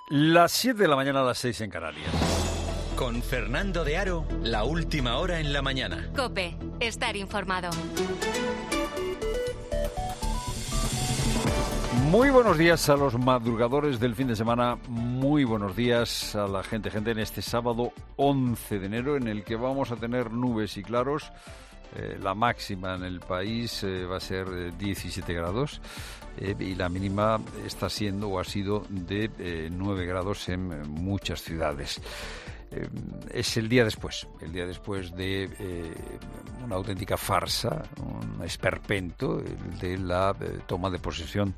Las 7 de la mañana a las 6 en Canarias. Con Fernando de Aro, la última hora en la mañana. COPE, estar informado. Muy buenos días a los madrugadores del fin de semana. Muy buenos días a la gente en este sábado 11 de enero, en el que vamos a tener nubes y claros. La máxima en el país va a ser 17 grados y la mínima está siendo o ha sido de 9 grados en muchas ciudades. Es el día después de una auténtica farsa, un esperpento, el de la toma de posesión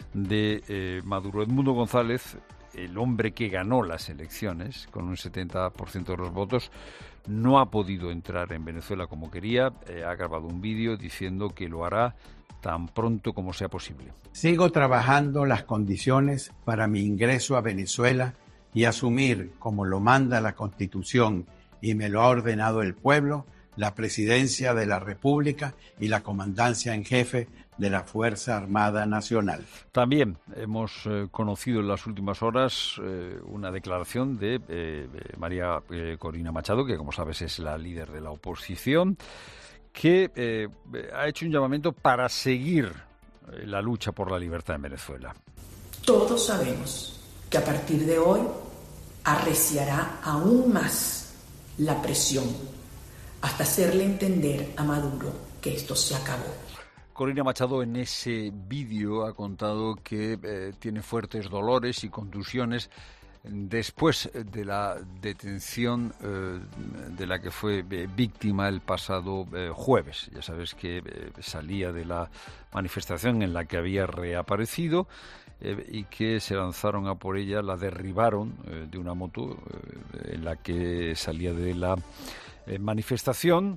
de Maduro. Edmundo González, el hombre que ganó las elecciones con un 70% de los votos, no ha podido entrar en Venezuela como quería. Ha grabado un vídeo diciendo que lo hará tan pronto como sea posible. Sigo trabajando las condiciones para mi ingreso a Venezuela y asumir, como lo manda la Constitución y me lo ha ordenado el pueblo, la presidencia de la República y la comandancia en jefe de la Fuerza Armada Nacional. También hemos conocido en las últimas horas una declaración de María Corina Machado, que como sabes es la líder de la oposición, que ha hecho un llamamiento para seguir la lucha por la libertad en Venezuela. Todos sabemos que a partir de hoy arreciará aún más la presión hasta hacerle entender a Maduro que esto se acabó. Corina Machado en ese vídeo ha contado que tiene fuertes dolores y contusiones después de la detención de la que fue víctima el pasado jueves. Ya sabes que salía de la manifestación en la que había reaparecido y que se lanzaron a por ella, la derribaron de una moto en la que salía de la manifestación.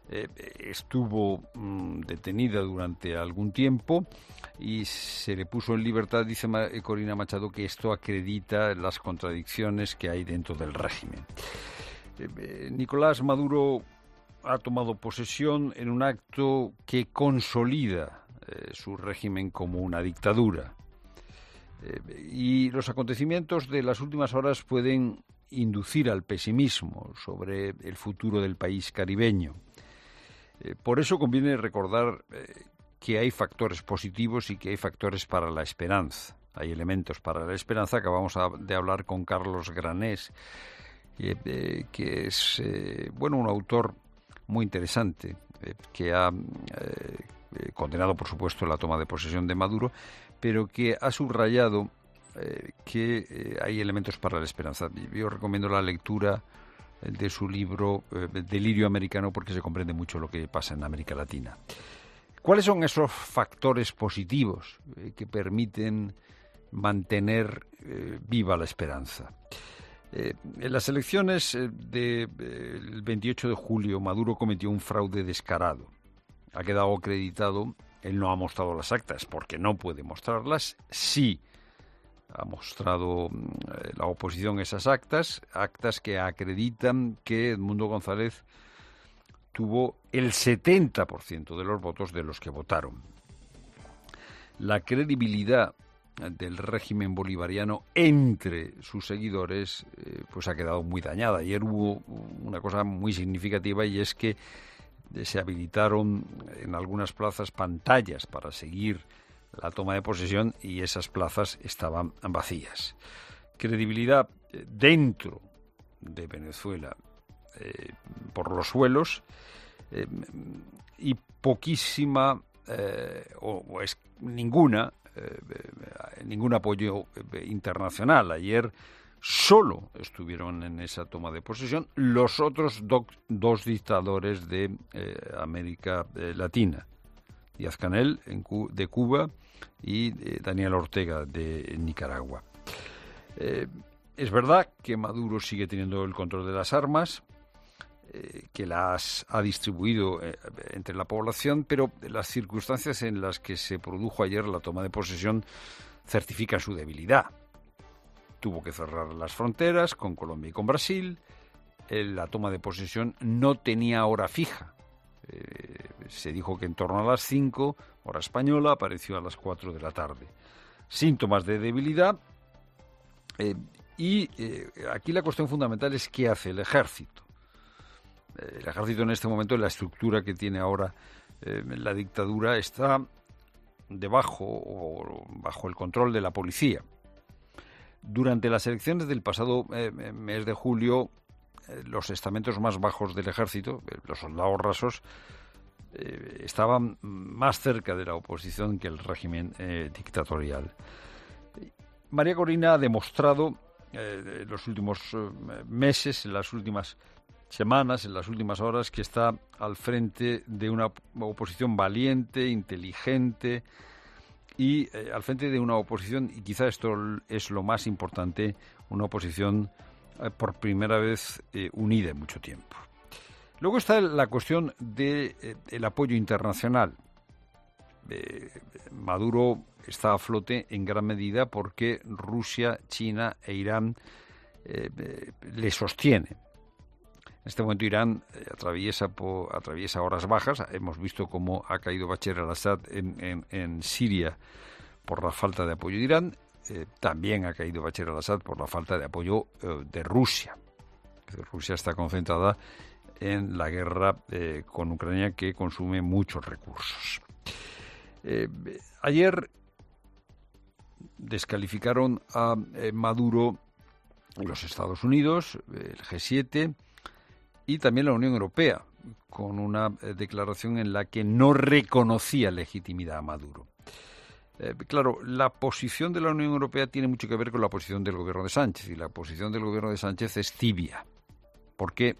Estuvo detenida durante algún tiempo y se le puso en libertad. Dice Corina Machado que esto acredita las contradicciones que hay dentro del régimen. Nicolás Maduro ha tomado posesión en un acto que consolida su régimen como una dictadura. Y los acontecimientos de las últimas horas pueden inducir al pesimismo sobre el futuro del país caribeño. Por eso conviene recordar que hay factores positivos y que hay factores para la esperanza. Hay elementos para la esperanza. Acabamos de hablar con Carlos Granés, que es un autor muy interesante, que ha condenado, por supuesto, la toma de posesión de Maduro, pero que ha subrayado que hay elementos para la esperanza. Yo recomiendo la lectura de su libro Delirio Americano, porque se comprende mucho lo que pasa en América Latina. ¿Cuáles son esos factores positivos que permiten mantener viva la esperanza? En las elecciones del 28 de julio, Maduro cometió un fraude descarado. Ha quedado acreditado. Él no ha mostrado las actas porque no puede mostrarlas. Sí ha mostrado la oposición esas actas que acreditan que Edmundo González tuvo el 70% de los votos de los que votaron. La credibilidad del régimen bolivariano entre sus seguidores pues ha quedado muy dañada. Ayer hubo una cosa muy significativa, y es que se habilitaron en algunas plazas pantallas para seguir la toma de posesión y esas plazas estaban vacías. Credibilidad dentro de Venezuela por los suelos y poquísima o es ningún apoyo internacional. Ayer solo estuvieron en esa toma de posesión los otros dos dictadores de América Latina, Díaz-Canel de Cuba y Daniel Ortega de Nicaragua. Es verdad que Maduro sigue teniendo el control de las armas, que las ha distribuido entre la población, pero las circunstancias en las que se produjo ayer la toma de posesión certifican su debilidad. Tuvo que cerrar las fronteras con Colombia y con Brasil. La toma de posesión no tenía hora fija. Se dijo que en torno a las 5, hora española, apareció a las 4 de la tarde. Síntomas de debilidad Y aquí la cuestión fundamental es qué hace el ejército. El ejército en este momento, la estructura que tiene ahora la dictadura, está bajo el control de la policía. Durante las elecciones del pasado mes de julio, los estamentos más bajos del ejército, los soldados rasos, estaban más cerca de la oposición que el régimen dictatorial. María Corina ha demostrado en los últimos meses, en las últimas semanas, en las últimas horas, que está al frente de una oposición valiente, inteligente y al frente de una oposición, y quizá esto es lo más importante, una oposición por primera vez unida en mucho tiempo. Luego está la cuestión del apoyo internacional. Maduro está a flote en gran medida porque Rusia, China e Irán le sostienen. En este momento Irán atraviesa horas bajas. Hemos visto cómo ha caído Bashar al-Assad en Siria por la falta de apoyo de Irán. También ha caído Bashar al-Assad por la falta de apoyo de Rusia. Rusia está concentrada en la guerra con Ucrania, que consume muchos recursos. Ayer descalificaron a Maduro los Estados Unidos, el G7 y también la Unión Europea, con una declaración en la que no reconocía legitimidad a Maduro. Claro, la posición de la Unión Europea tiene mucho que ver con la posición del gobierno de Sánchez, y la posición del gobierno de Sánchez es tibia, porque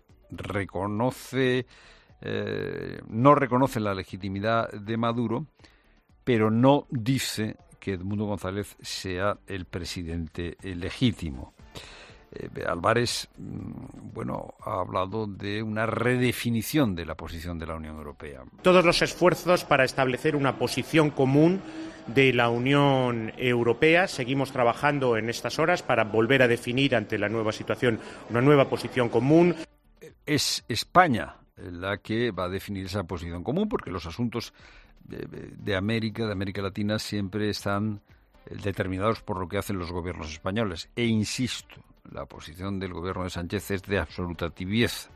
no reconoce la legitimidad de Maduro, pero no dice que Edmundo González sea el presidente legítimo. Álvarez, ha hablado de una redefinición de la posición de la Unión Europea. Todos los esfuerzos para establecer una posición común de la Unión Europea. Seguimos trabajando en estas horas para volver a definir ante la nueva situación una nueva posición común. Es España la que va a definir esa posición común, porque los asuntos de América Latina, siempre están determinados por lo que hacen los gobiernos españoles. E insisto, la posición del gobierno de Sánchez es de absoluta tibieza.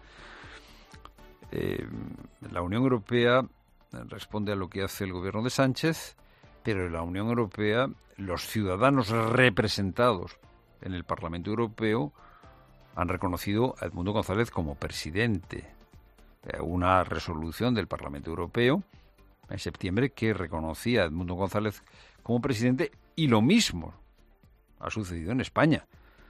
La Unión Europea responde a lo que hace el gobierno de Sánchez, pero en la Unión Europea los ciudadanos representados en el Parlamento Europeo han reconocido a Edmundo González como presidente. Una resolución del Parlamento Europeo en septiembre que reconocía a Edmundo González como presidente, y lo mismo ha sucedido en España.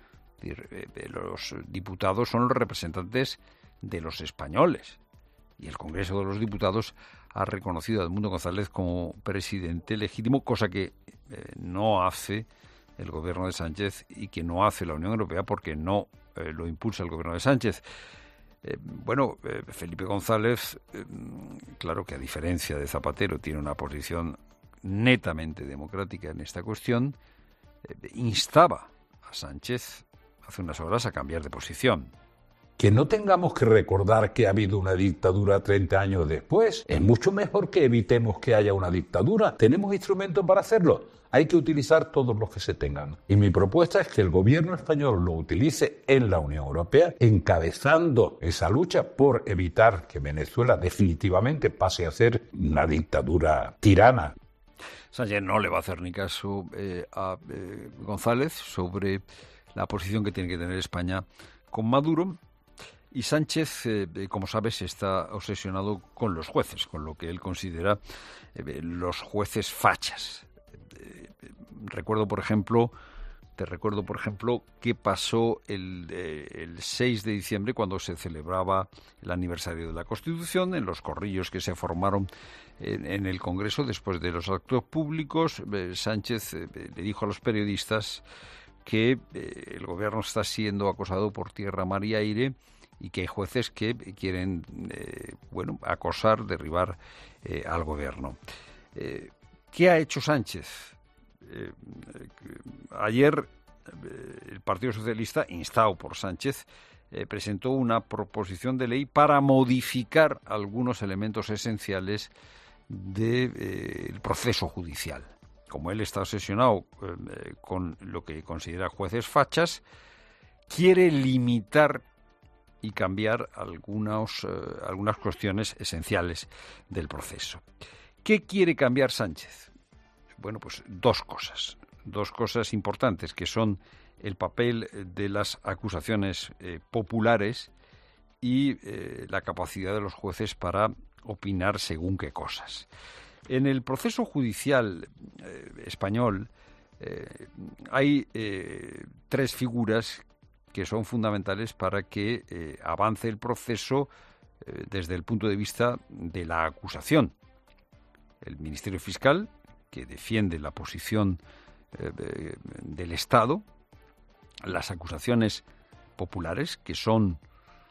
Los diputados son los representantes de los españoles, y el Congreso de los Diputados ha reconocido a Edmundo González como presidente legítimo, cosa que no hace el gobierno de Sánchez y que no hace la Unión Europea, porque no lo impulsa el gobierno de Sánchez. Felipe González, claro que a diferencia de Zapatero, tiene una posición netamente democrática en esta cuestión. Instaba a Sánchez hace unas horas a cambiar de posición. Que no tengamos que recordar que ha habido una dictadura 30 años después. Es mucho mejor que evitemos que haya una dictadura. Tenemos instrumentos para hacerlo. Hay que utilizar todos los que se tengan. Y mi propuesta es que el gobierno español lo utilice en la Unión Europea, encabezando esa lucha por evitar que Venezuela definitivamente pase a ser una dictadura tirana. Sánchez no le va a hacer ni caso a González sobre la posición que tiene que tener España con Maduro. Y Sánchez, como sabes, está obsesionado con los jueces, con lo que él considera los jueces fachas. Te recuerdo, por ejemplo, qué pasó el 6 de diciembre, cuando se celebraba el aniversario de la Constitución, en los corrillos que se formaron en el Congreso después de los actos públicos. Sánchez le dijo a los periodistas que el gobierno está siendo acosado por tierra, mar y aire, y que hay jueces que quieren acosar, derribar al gobierno. ¿Qué ha hecho Sánchez? Ayer el Partido Socialista, instado por Sánchez, presentó una proposición de ley para modificar algunos elementos esenciales del proceso judicial. Como él está obsesionado con lo que considera jueces fachas, quiere limitar y cambiar algunas cuestiones esenciales del proceso. ¿Qué quiere cambiar Sánchez? Bueno, pues dos cosas importantes, que son el papel de las acusaciones populares y la capacidad de los jueces para opinar según qué cosas. En el proceso judicial español hay tres figuras que son fundamentales para que avance el proceso desde el punto de vista de la acusación. El Ministerio Fiscal, que defiende la posición del Estado, las acusaciones populares, que son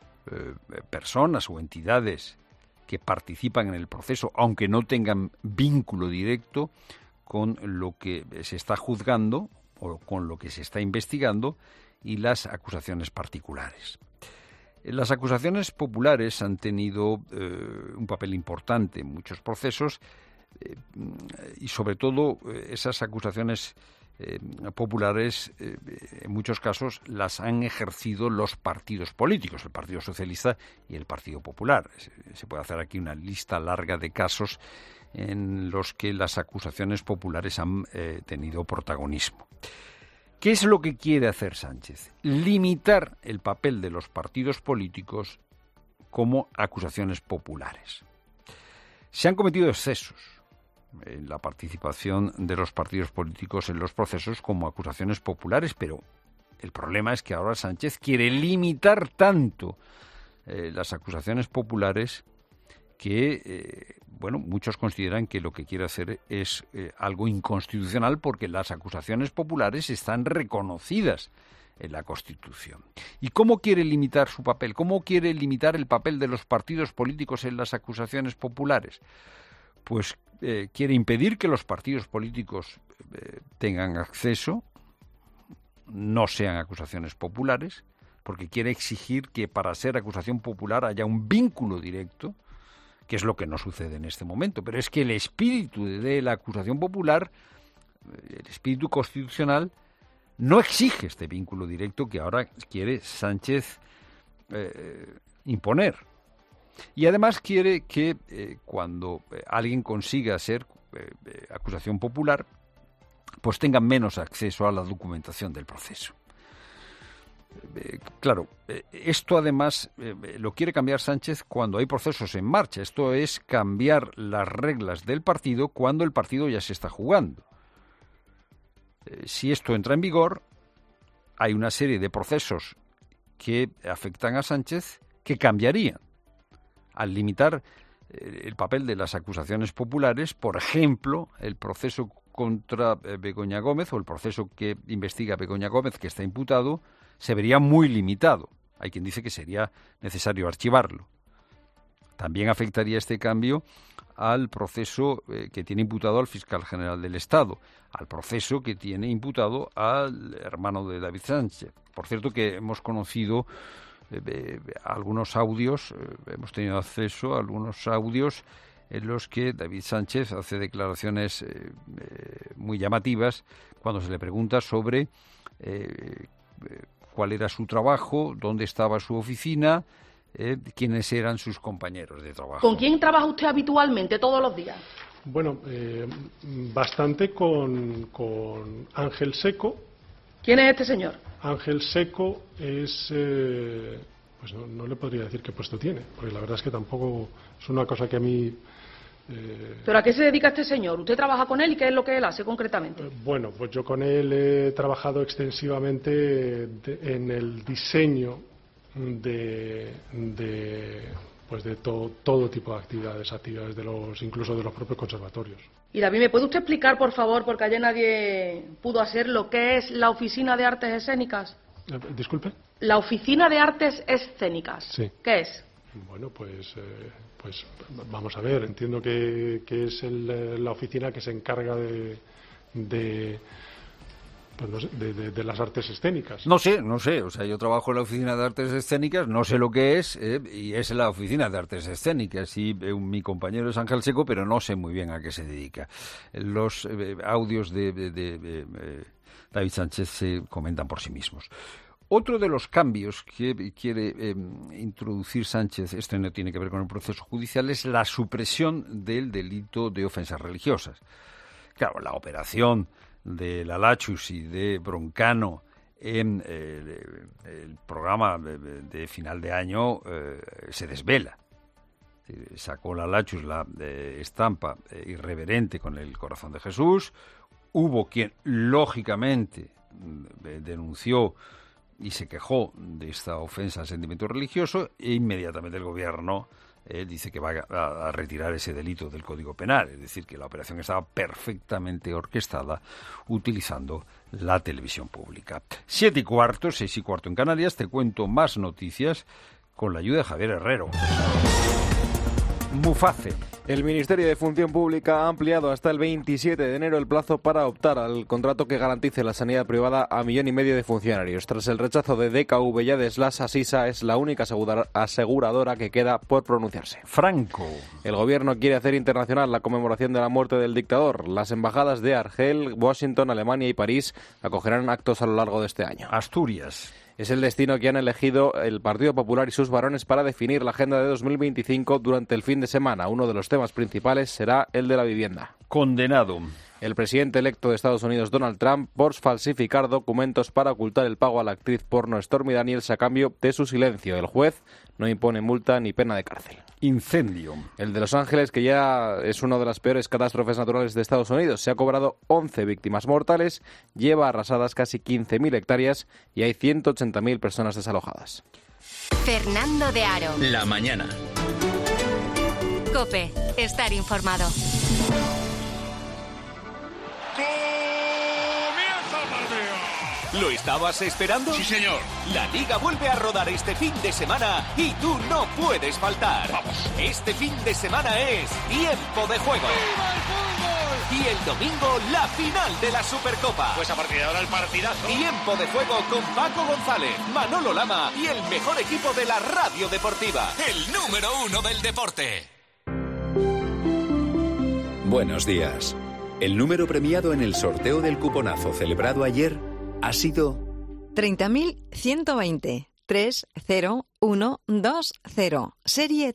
personas o entidades que participan en el proceso, aunque no tengan vínculo directo con lo que se está juzgando o con lo que se está investigando, y las acusaciones particulares. Las acusaciones populares han tenido un papel importante en muchos procesos y sobre todo esas acusaciones populares en muchos casos las han ejercido los partidos políticos, el Partido Socialista y el Partido Popular. Se puede hacer aquí una lista larga de casos en los que las acusaciones populares han tenido protagonismo. ¿Qué es lo que quiere hacer Sánchez? Limitar el papel de los partidos políticos como acusaciones populares. Se han cometido excesos en la participación de los partidos políticos en los procesos como acusaciones populares, pero el problema es que ahora Sánchez quiere limitar tanto las acusaciones populares que, muchos consideran que lo que quiere hacer es algo inconstitucional, porque las acusaciones populares están reconocidas en la Constitución. ¿Y cómo quiere limitar su papel? ¿Cómo quiere limitar el papel de los partidos políticos en las acusaciones populares? Pues quiere impedir que los partidos políticos tengan acceso, no sean acusaciones populares, porque quiere exigir que para ser acusación popular haya un vínculo directo, que es lo que no sucede en este momento. Pero es que el espíritu de la acusación popular, el espíritu constitucional, no exige este vínculo directo que ahora quiere Sánchez imponer. Y además quiere que cuando alguien consiga ser acusación popular, pues tenga menos acceso a la documentación del proceso. Claro, esto además lo quiere cambiar Sánchez cuando hay procesos en marcha. Esto es cambiar las reglas del partido cuando el partido ya se está jugando. Si esto entra en vigor, hay una serie de procesos que afectan a Sánchez que cambiarían al limitar el papel de las acusaciones populares. Por ejemplo, el proceso contra Begoña Gómez, o el proceso que investiga a Begoña Gómez, que está imputado, se vería muy limitado. Hay quien dice que sería necesario archivarlo. También afectaría este cambio al proceso que tiene imputado al fiscal general del Estado, al proceso que tiene imputado al hermano de David Sánchez. Por cierto, que hemos conocido algunos audios, hemos tenido acceso a algunos audios en los que David Sánchez hace declaraciones muy llamativas cuando se le pregunta sobre cuál era su trabajo, dónde estaba su oficina, quiénes eran sus compañeros de trabajo. ¿Con quién trabaja usted habitualmente todos los días? Bueno, bastante con Ángel Seco. ¿Quién es este señor? Ángel Seco es, pues no le podría decir qué puesto tiene, porque la verdad es que tampoco es una cosa que a mí... ¿Pero a qué se dedica este señor? ¿Usted trabaja con él y qué es lo que él hace concretamente? Bueno, pues yo con él he trabajado extensivamente en el diseño de todo tipo de actividades incluso de los propios conservatorios. Y David, ¿me puede usted explicar, por favor, porque ayer nadie pudo hacer, lo que es la Oficina de Artes Escénicas? ¿Disculpe? La Oficina de Artes Escénicas. Sí. ¿Qué es? Bueno, pues vamos a ver. Entiendo que es la oficina que se encarga de las artes escénicas. No sé. O sea, yo trabajo en la Oficina de Artes Escénicas, no sé lo que es, y es la Oficina de Artes Escénicas. Y mi compañero es Ángel Seco, pero no sé muy bien a qué se dedica. Los audios de David Sánchez se comentan por sí mismos. Otro de los cambios que quiere introducir Sánchez, esto no tiene que ver con el proceso judicial, es la supresión del delito de ofensas religiosas. Claro, la operación de Lalachus y de Broncano en el programa de final de año se desvela. Sacó Lalachus la estampa irreverente con el corazón de Jesús. Hubo quien, lógicamente, denunció y se quejó de esta ofensa al sentimiento religioso, e inmediatamente el gobierno dice que va a retirar ese delito del Código Penal. Es decir, que la operación estaba perfectamente orquestada utilizando la televisión pública. 7:15, 6:15 en Canarias. Te cuento más noticias con la ayuda de Javier Herrero. Muface. El Ministerio de Función Pública ha ampliado hasta el 27 de enero el plazo para optar al contrato que garantice la sanidad privada a 1,5 millones de funcionarios. Tras el rechazo de DKV y Adeslas, Asisa es la única aseguradora que queda por pronunciarse. Franco. El gobierno quiere hacer internacional la conmemoración de la muerte del dictador. Las embajadas de Argel, Washington, Alemania y París acogerán actos a lo largo de este año. Asturias. Es el destino que han elegido el Partido Popular y sus varones para definir la agenda de 2025 durante el fin de semana. Uno de los temas principales será el de la vivienda. Condenado. El presidente electo de Estados Unidos, Donald Trump, por falsificar documentos para ocultar el pago a la actriz porno Stormy Daniels a cambio de su silencio. El juez no impone multa ni pena de cárcel. Incendio. El de Los Ángeles, que ya es una de las peores catástrofes naturales de Estados Unidos. Se ha cobrado 11 víctimas mortales, lleva arrasadas casi 15.000 hectáreas y hay 180.000 personas desalojadas. Fernando de Aro. La mañana. COPE. Estar informado. ¿Lo estabas esperando? Sí, señor. La Liga vuelve a rodar este fin de semana y tú no puedes faltar. Vamos. Este fin de semana es Tiempo de Juego. ¡Viva el fútbol! Y el domingo, la final de la Supercopa. Pues a partir de ahora el partidazo. Tiempo de Juego con Paco González, Manolo Lama y el mejor equipo de la radio deportiva. El número 1 del deporte. Buenos días. El número premiado en el sorteo del cuponazo celebrado ayer ha sido 30.120 30120, serie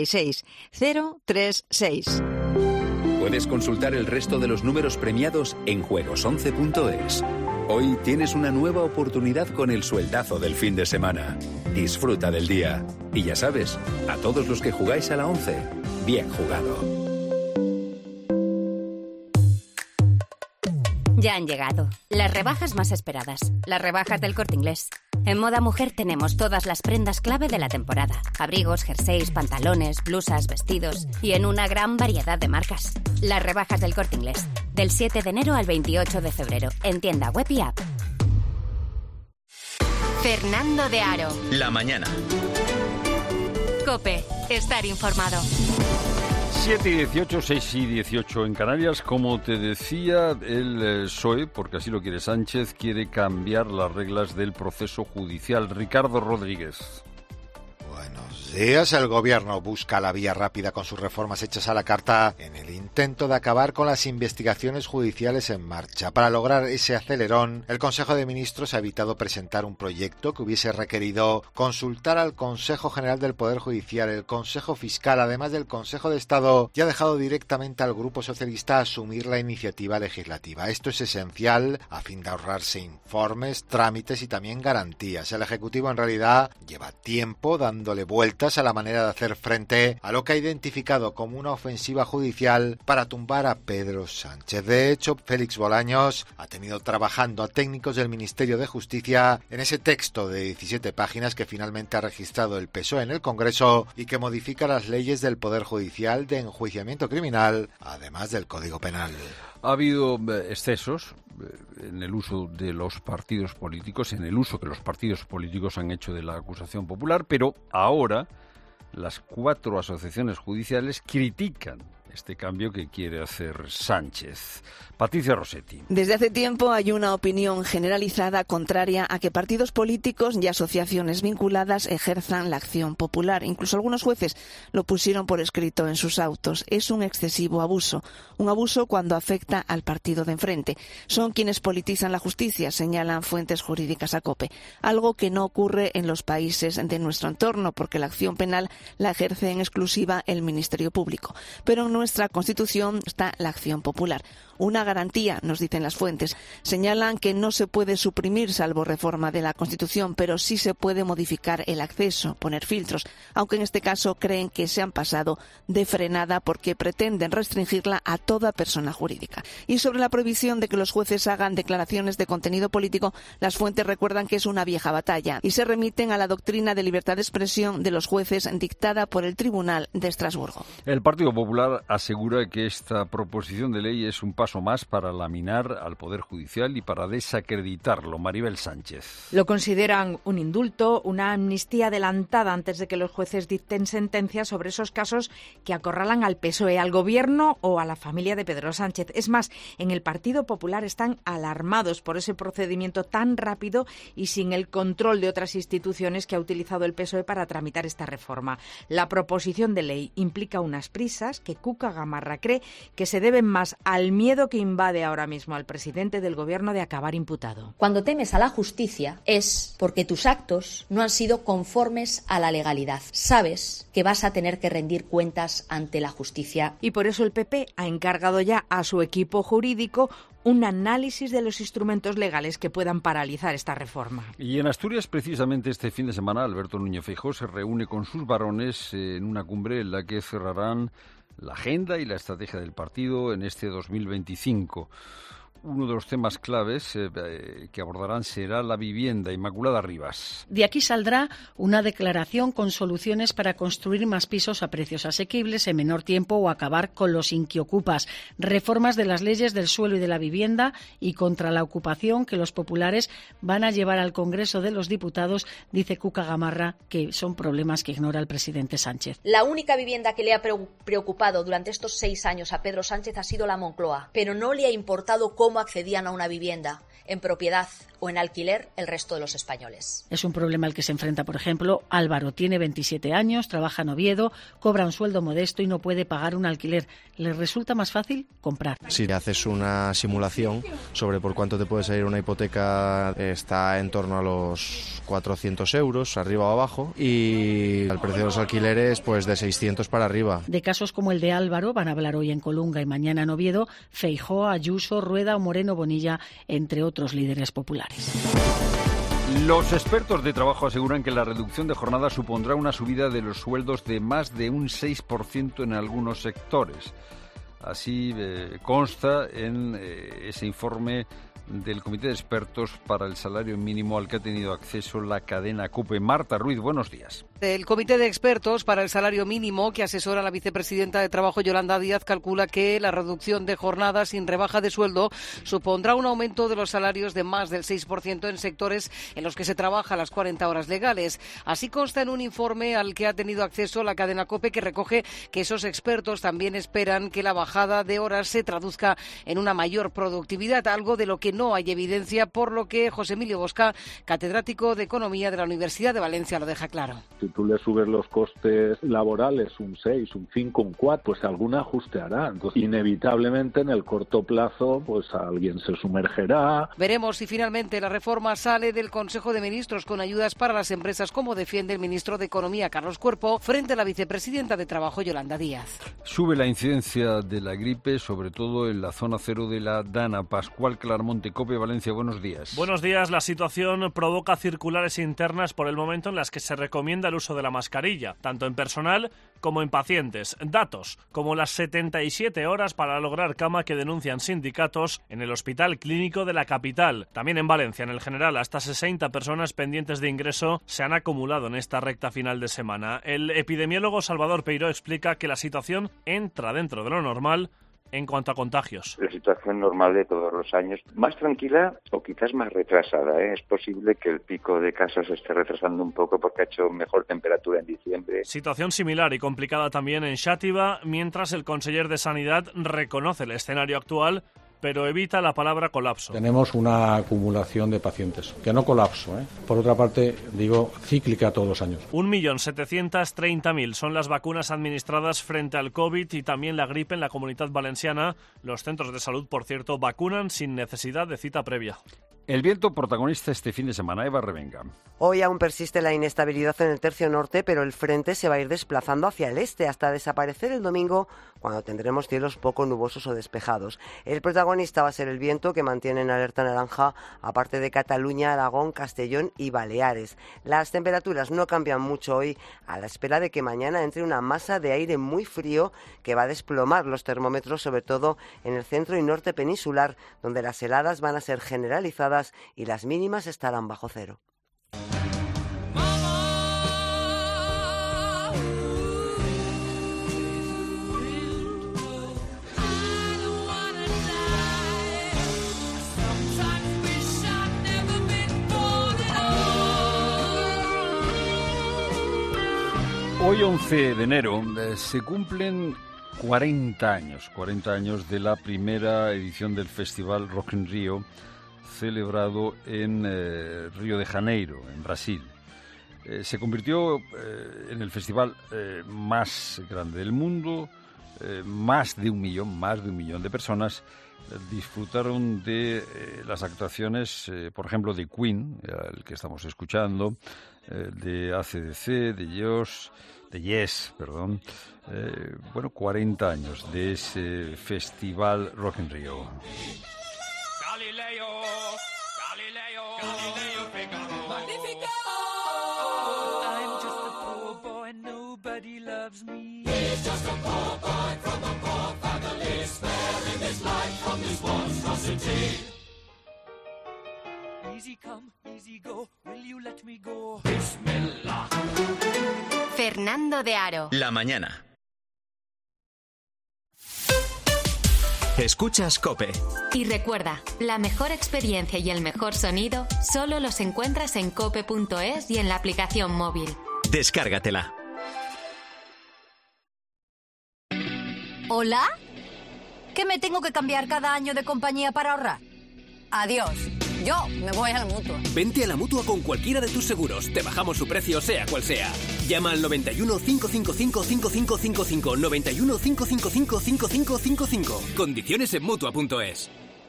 36036. Puedes consultar el resto de los números premiados en juegos11.es. Hoy tienes una nueva oportunidad con el sueldazo del fin de semana. Disfruta del día. Y ya sabes, a todos los que jugáis a la 11, bien jugado. Ya han llegado las rebajas más esperadas, las rebajas del Corte Inglés. En Moda Mujer tenemos todas las prendas clave de la temporada. Abrigos, jerseys, pantalones, blusas, vestidos y en una gran variedad de marcas. Las rebajas del Corte Inglés, del 7 de enero al 28 de febrero, en tienda web y app. Fernando de Aro. La mañana. COPE. Estar informado. 7:18, 6:18 en Canarias. Como te decía, el PSOE, porque así lo quiere Sánchez, quiere cambiar las reglas del proceso judicial. Ricardo Rodríguez. Buenos días. El gobierno busca la vía rápida con sus reformas hechas a la carta en el intento de acabar con las investigaciones judiciales en marcha. Para lograr ese acelerón, el Consejo de Ministros ha evitado presentar un proyecto que hubiese requerido consultar al Consejo General del Poder Judicial, el Consejo Fiscal, además del Consejo de Estado, y ha dejado directamente al Grupo Socialista asumir la iniciativa legislativa. Esto es esencial a fin de ahorrarse informes, trámites y también garantías. El Ejecutivo en realidad lleva tiempo dándole vueltas a la manera de hacer frente a lo que ha identificado como una ofensiva judicial para tumbar a Pedro Sánchez. De hecho, Félix Bolaños ha tenido trabajando a técnicos del Ministerio de Justicia en ese texto de 17 páginas que finalmente ha registrado el PSOE en el Congreso y que modifica las leyes del Poder Judicial de enjuiciamiento criminal, además del Código Penal. Ha habido excesos en el uso de los partidos políticos, en el uso que los partidos políticos han hecho de la acusación popular, pero ahora las 4 asociaciones judiciales critican este cambio que quiere hacer Sánchez. Patricia Rossetti. Desde hace tiempo hay una opinión generalizada contraria a que partidos políticos y asociaciones vinculadas ejerzan la acción popular. Incluso algunos jueces lo pusieron por escrito en sus autos. Es un excesivo abuso. Un abuso cuando afecta al partido de enfrente. Son quienes politizan la justicia, señalan fuentes jurídicas a COPE. Algo que no ocurre en los países de nuestro entorno, porque la acción penal la ejerce en exclusiva el Ministerio Público. Pero en nuestra Constitución está la acción popular. Una garantía, nos dicen las fuentes. Señalan que no se puede suprimir salvo reforma de la Constitución, pero sí se puede modificar el acceso, poner filtros, aunque en este caso creen que se han pasado de frenada porque pretenden restringirla a toda persona jurídica. Y sobre la prohibición de que los jueces hagan declaraciones de contenido político, las fuentes recuerdan que es una vieja batalla y se remiten a la doctrina de libertad de expresión de los jueces dictada por el Tribunal de Estrasburgo. El Partido Popular asegura que esta proposición de ley es un paso más para laminar al Poder Judicial y para desacreditarlo. Maribel Sánchez. Lo consideran un indulto, una amnistía adelantada antes de que los jueces dicten sentencias sobre esos casos que acorralan al PSOE, al Gobierno o a la familia de Pedro Sánchez. Es más, en el Partido Popular están alarmados por ese procedimiento tan rápido y sin el control de otras instituciones que ha utilizado el PSOE para tramitar esta reforma. La proposición de ley implica unas prisas que Cuca Gamarra cree que se deben más al miedo que invade ahora mismo al presidente del Gobierno de acabar imputado. Cuando temes a la justicia es porque tus actos no han sido conformes a la legalidad. Sabes que vas a tener que rendir cuentas ante la justicia. Y por eso el PP ha encargado ya a su equipo jurídico un análisis de los instrumentos legales que puedan paralizar esta reforma. Y en Asturias, precisamente este fin de semana, Alberto Núñez Feijóo se reúne con sus varones en una cumbre en la que cerrarán la agenda y la estrategia del partido en este 2025. Uno de los temas claves que abordarán será la vivienda. Inmaculada Rivas. De aquí saldrá una declaración con soluciones para construir más pisos a precios asequibles en menor tiempo o acabar con los inquiocupas, reformas de las leyes del suelo y de la vivienda y contra la ocupación que los populares van a llevar al Congreso de los Diputados, dice Cuca Gamarra, que son problemas que ignora el presidente Sánchez. La única vivienda que le ha preocupado durante estos 6 años a Pedro Sánchez ha sido la Moncloa, pero no le ha importado cómo accedían a una vivienda en propiedad o en alquiler el resto de los españoles. Es un problema al que se enfrenta, por ejemplo, Álvaro. Tiene 27 años, trabaja en Oviedo, cobra un sueldo modesto y no puede pagar un alquiler. ¿Le resulta más fácil comprar? Si haces una simulación sobre por cuánto te puede salir una hipoteca, está en torno a los 400 euros, arriba o abajo, y el precio de los alquileres pues de 600 para arriba. De casos como el de Álvaro van a hablar hoy en Colunga y mañana en Oviedo Feijóo, Ayuso, Rueda o Moreno Bonilla, entre otros líderes populares. Los expertos de trabajo aseguran que la reducción de jornada supondrá una subida de los sueldos de más de un 6% en algunos sectores. Así consta en ese informe del Comité de Expertos para el Salario Mínimo al que ha tenido acceso la cadena COPE. Marta Ruiz, buenos días. El Comité de Expertos para el Salario Mínimo, que asesora a la vicepresidenta de Trabajo, Yolanda Díaz, calcula que la reducción de jornada sin rebaja de sueldo supondrá un aumento de los salarios de más del 6% en sectores en los que se trabaja las 40 horas legales. Así consta en un informe al que ha tenido acceso la cadena COPE, que recoge que esos expertos también esperan que la bajada de horas se traduzca en una mayor productividad, algo de lo que no hay evidencia, por lo que José Emilio Bosca, catedrático de Economía de la Universidad de Valencia, lo deja claro. Si tú le subes los costes laborales un 6, un 5, un 4, pues algún ajuste hará. Entonces, inevitablemente en el corto plazo, pues alguien se sumergerá. Veremos si finalmente la reforma sale del Consejo de Ministros con ayudas para las empresas, como defiende el ministro de Economía, Carlos Cuerpo, frente a la vicepresidenta de Trabajo, Yolanda Díaz. Sube la incidencia de la gripe, sobre todo en la zona cero de la Dana. Pascual Clarmonte, COPE Valencia, buenos días. Buenos días. La situación provoca circulares internas por el momento en las que se recomienda el uso de la mascarilla, tanto en personal como en pacientes. Datos como las 77 horas para lograr cama que denuncian sindicatos en el Hospital Clínico de la capital. También en Valencia, en el general, hasta 60 personas pendientes de ingreso se han acumulado en esta recta final de semana. El epidemiólogo Salvador Peiró explica que la situación entra dentro de lo normal, en cuanto a contagios. La situación normal de todos los años, más tranquila o quizás más retrasada, ¿eh? Es posible que el pico de casos se esté retrasando un poco porque ha hecho mejor temperatura en diciembre. Situación similar y complicada también en Xàtiva, mientras el conseller de Sanidad reconoce el escenario actual, pero evita la palabra colapso. Tenemos una acumulación de pacientes, que no colapso, ¿eh? Por otra parte, digo, cíclica todos los años. 1.730.000 son las vacunas administradas frente al COVID y también la gripe en la Comunitat Valenciana. Los centros de salud, por cierto, vacunan sin necesidad de cita previa. El viento protagonista este fin de semana, Eva Revenga. Hoy aún persiste la inestabilidad en el tercio norte, pero el frente se va a ir desplazando hacia el este hasta desaparecer el domingo, cuando tendremos cielos poco nubosos o despejados. El protagonista va a ser el viento, que mantiene en alerta naranja aparte de Cataluña, Aragón, Castellón y Baleares. Las temperaturas no cambian mucho hoy, a la espera de que mañana entre una masa de aire muy frío que va a desplomar los termómetros, sobre todo en el centro y norte peninsular, donde las heladas van a ser generalizadas y las mínimas estarán bajo cero. Hoy, 11 de enero, se cumplen 40 años de la primera edición del festival Rock in Rio, celebrado en Río de Janeiro, en Brasil. Se convirtió en el festival más grande del mundo. Más de un millón de personas disfrutaron de las actuaciones, por ejemplo, de Queen, el que estamos escuchando, de AC/DC, de Yes, 40 años de ese festival Rock in Rio. Galileo, Figaro. Magnifico! I'm just a poor boy and nobody loves me. He's just a poor boy from a poor family, sparing his life from this monstrosity. Easy come, easy go, will you let me go? Bismillah. Fernando de Aro. La mañana. Escuchas COPE. Y recuerda, la mejor experiencia y el mejor sonido solo los encuentras en cope.es y en la aplicación móvil. Descárgatela. ¿Hola? ¿Que me tengo que cambiar cada año de compañía para ahorrar? Adiós. Yo me voy a la Mutua. Vente a la Mutua con cualquiera de tus seguros. Te bajamos su precio, sea cual sea. Llama al 91 555 5555. 91 555 5555. Condiciones en Mutua.es.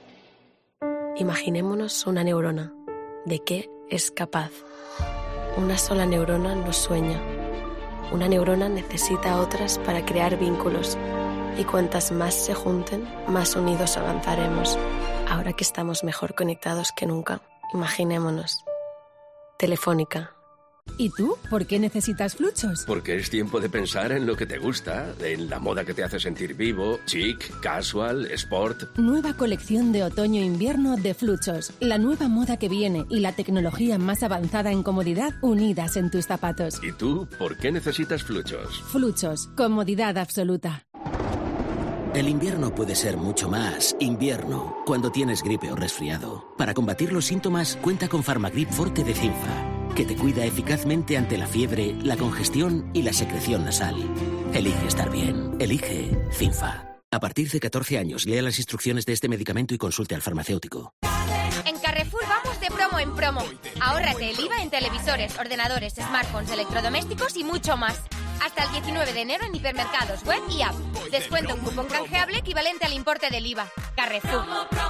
Imaginémonos una neurona. ¿De qué es capaz? Una sola neurona no sueña. Una neurona necesita otras para crear vínculos. Y cuantas más se junten, más unidos avanzaremos. Ahora que estamos mejor conectados que nunca, imaginémonos. Telefónica. ¿Y tú? ¿Por qué necesitas Fluchos? Porque es tiempo de pensar en lo que te gusta, en la moda que te hace sentir vivo, chic, casual, sport. Nueva colección de otoño-invierno de Fluchos. La nueva moda que viene y la tecnología más avanzada en comodidad unidas en tus zapatos. ¿Y tú? ¿Por qué necesitas Fluchos? Fluchos. Comodidad absoluta. El invierno puede ser mucho más invierno cuando tienes gripe o resfriado. Para combatir los síntomas, cuenta con Farmagrip Forte de Cinfa, que te cuida eficazmente ante la fiebre, la congestión y la secreción nasal. Elige estar bien. Elige Cinfa. A partir de 14 años, lea las instrucciones de este medicamento y consulte al farmacéutico. En Carrefour vamos de promo en promo. Ahórrate el IVA en televisores, ordenadores, smartphones, electrodomésticos y mucho más. Hasta el 19 de enero en hipermercados, web y app. Descuento en cupón canjeable equivalente al importe del IVA. Carrefour.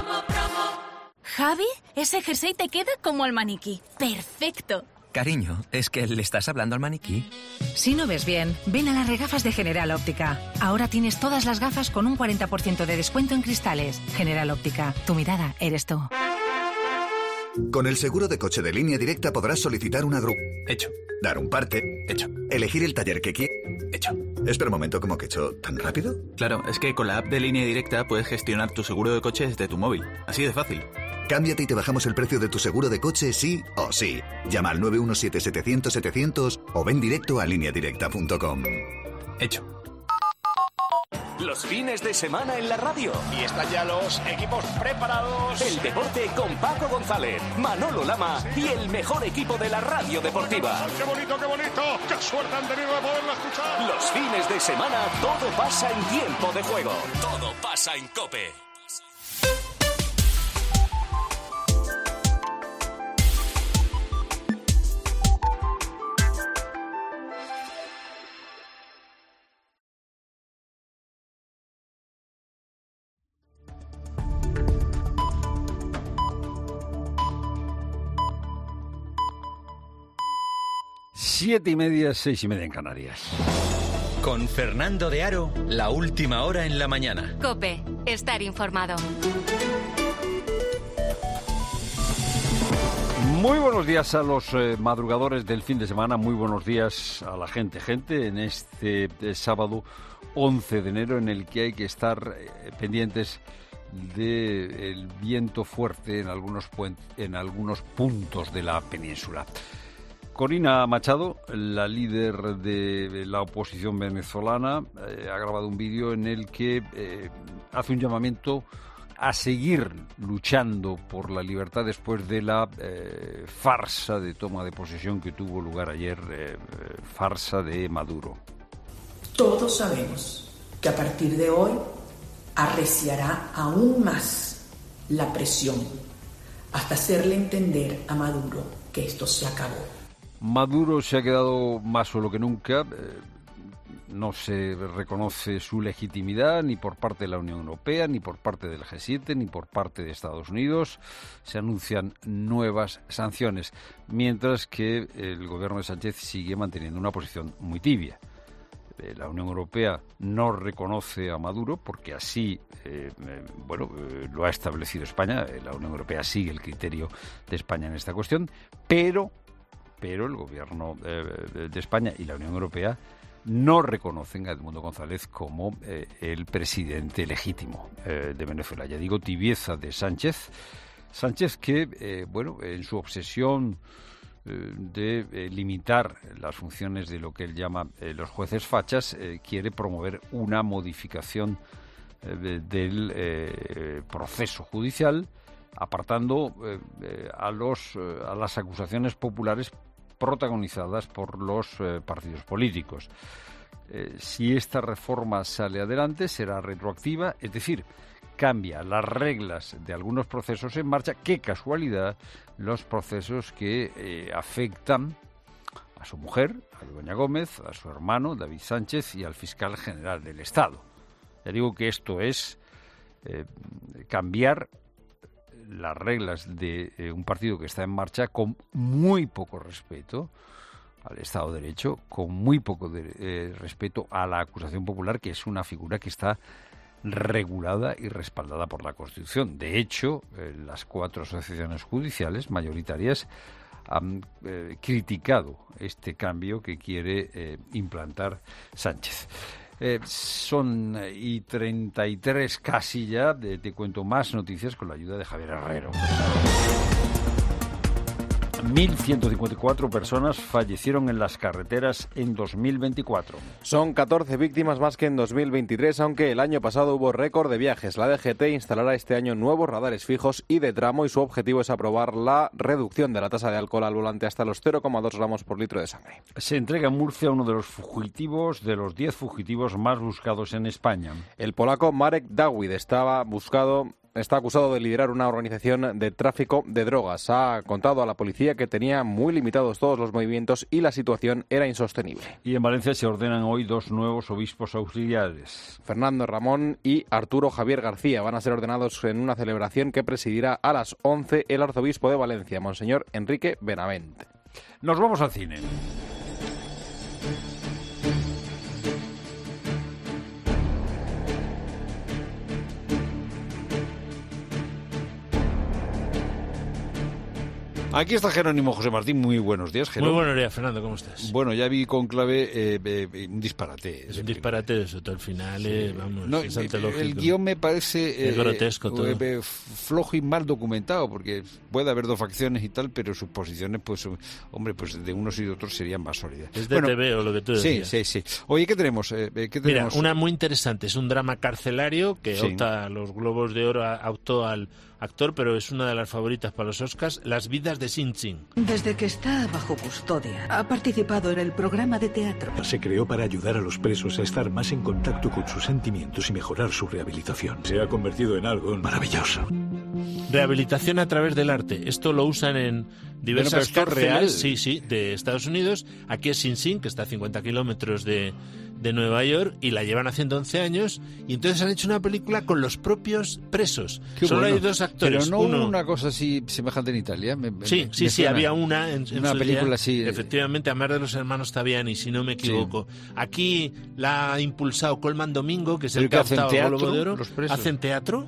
Javi, ese jersey te queda como al maniquí. ¡Perfecto! Cariño, ¿es que le estás hablando al maniquí? Si no ves bien, ven a las regafas de General Óptica. Ahora tienes todas las gafas con un 40% de descuento en cristales. General Óptica, tu mirada eres tú. Con el seguro de coche de Línea Directa podrás solicitar una grúa. Hecho. Dar un parte. Hecho. Elegir el taller que quieras. Hecho. Espera un momento, ¿cómo que hecho? ¿Tan rápido? Claro, es que con la app de Línea Directa puedes gestionar tu seguro de coche desde tu móvil. Así de fácil. Cámbiate y te bajamos el precio de tu seguro de coche sí o sí. Llama al 917-700-700 o ven directo a lineadirecta.com. Hecho. Los fines de semana en la radio. Y están ya los equipos preparados. El deporte con Paco González, Manolo Lama y el mejor equipo de la radio deportiva. ¡Qué bonito, qué bonito! ¡Qué suerte han tenido de poderlo escuchar! Los fines de semana todo pasa en tiempo de juego. Todo pasa en COPE. Siete y media, 6:30 en Canarias. Con Fernando de Aro, la última hora en la mañana. COPE, estar informado. Muy buenos días a los madrugadores del fin de semana, muy buenos días a la gente en este sábado 11 de enero en el que hay que estar pendientes del viento fuerte en algunos puntos de la península. Corina Machado, la líder de la oposición venezolana, ha grabado un vídeo en el que hace un llamamiento a seguir luchando por la libertad después de la farsa de toma de posesión que tuvo lugar ayer, farsa de Maduro. Todos sabemos que a partir de hoy arreciará aún más la presión hasta hacerle entender a Maduro que esto se acabó. Maduro se ha quedado más solo que nunca. No se reconoce su legitimidad ni por parte de la Unión Europea, ni por parte del G7, ni por parte de Estados Unidos. Se anuncian nuevas sanciones, mientras que el gobierno de Sánchez sigue manteniendo una posición muy tibia. La Unión Europea no reconoce a Maduro porque así lo ha establecido España. La Unión Europea sigue el criterio de España en esta cuestión, pero el gobierno de España y la Unión Europea no reconocen a Edmundo González como el presidente legítimo de Venezuela. Ya digo, tibieza de Sánchez. Sánchez que, en su obsesión de limitar las funciones de lo que él llama los jueces fachas, quiere promover una modificación del proceso judicial, apartando a las acusaciones populares protagonizadas por los partidos políticos. Si esta reforma sale adelante, será retroactiva, es decir, cambia las reglas de algunos procesos en marcha. ¡Qué casualidad! Los procesos que afectan a su mujer, a Begoña Gómez, a su hermano, David Sánchez, y al fiscal general del Estado. Ya digo que esto es cambiar las reglas de un partido que está en marcha con muy poco respeto al Estado de Derecho, con muy poco respeto a la acusación popular, que es una figura que está regulada y respaldada por la Constitución. De hecho, las 4 asociaciones judiciales mayoritarias han criticado este cambio que quiere implantar Sánchez. Son y 33 casi ya, te cuento más noticias con la ayuda de Javier Herrero. 1.154 personas fallecieron en las carreteras en 2024. Son 14 víctimas más que en 2023, aunque el año pasado hubo récord de viajes. La DGT instalará este año nuevos radares fijos y de tramo y su objetivo es aprobar la reducción de la tasa de alcohol al volante hasta los 0,2 gramos por litro de sangre. Se entrega en Murcia uno de los fugitivos, de los 10 fugitivos más buscados en España. El polaco Marek Dawid está acusado de liderar una organización de tráfico de drogas. Ha contado a la policía que tenía muy limitados todos los movimientos y la situación era insostenible. Y en Valencia se ordenan hoy 2 nuevos obispos auxiliares. Fernando Ramón y Arturo Javier García van a ser ordenados en una celebración que presidirá a las 11 el arzobispo de Valencia, Monseñor Enrique Benavente. Nos vamos al cine. Aquí está Jerónimo José Martín. Muy buenos días, Jerónimo. Muy buenos días, Fernando. ¿Cómo estás? Bueno, ya vi Cónclave, un disparate. Es un disparate de eso. Todo el final, vamos, no, es antológico. El guión me parece es grotesco todo. Flojo y mal documentado, porque puede haber dos facciones y tal, pero sus posiciones, pues, hombre, pues de unos y de otros serían más sólidas. Es de TV o lo que tú decías. Sí. Oye, ¿qué tenemos? Mira, una muy interesante. Es un drama carcelario que opta a los Globos de Oro, optó al actor, pero es una de las favoritas para los Oscars, Las vidas de Sing Sing. Desde que está bajo custodia, ha participado en el programa de teatro. Se creó para ayudar a los presos a estar más en contacto con sus sentimientos y mejorar su rehabilitación. Se ha convertido en algo maravilloso. Rehabilitación a través del arte. Esto lo usan en diversas cárceles de Estados Unidos. Aquí es Sing Sing, que está a 50 kilómetros de Nueva York, y la llevan haciendo 11 años, y entonces han hecho una película con los propios presos. Solo hay dos actores. Pero no una cosa así semejante en Italia. Sí, había una en una película así. Efectivamente, a más de los hermanos Taviani, si no me equivoco. Sí. Aquí la ha impulsado Colman Domingo, que es el que ha optado al Globo de Oro. Hacen teatro,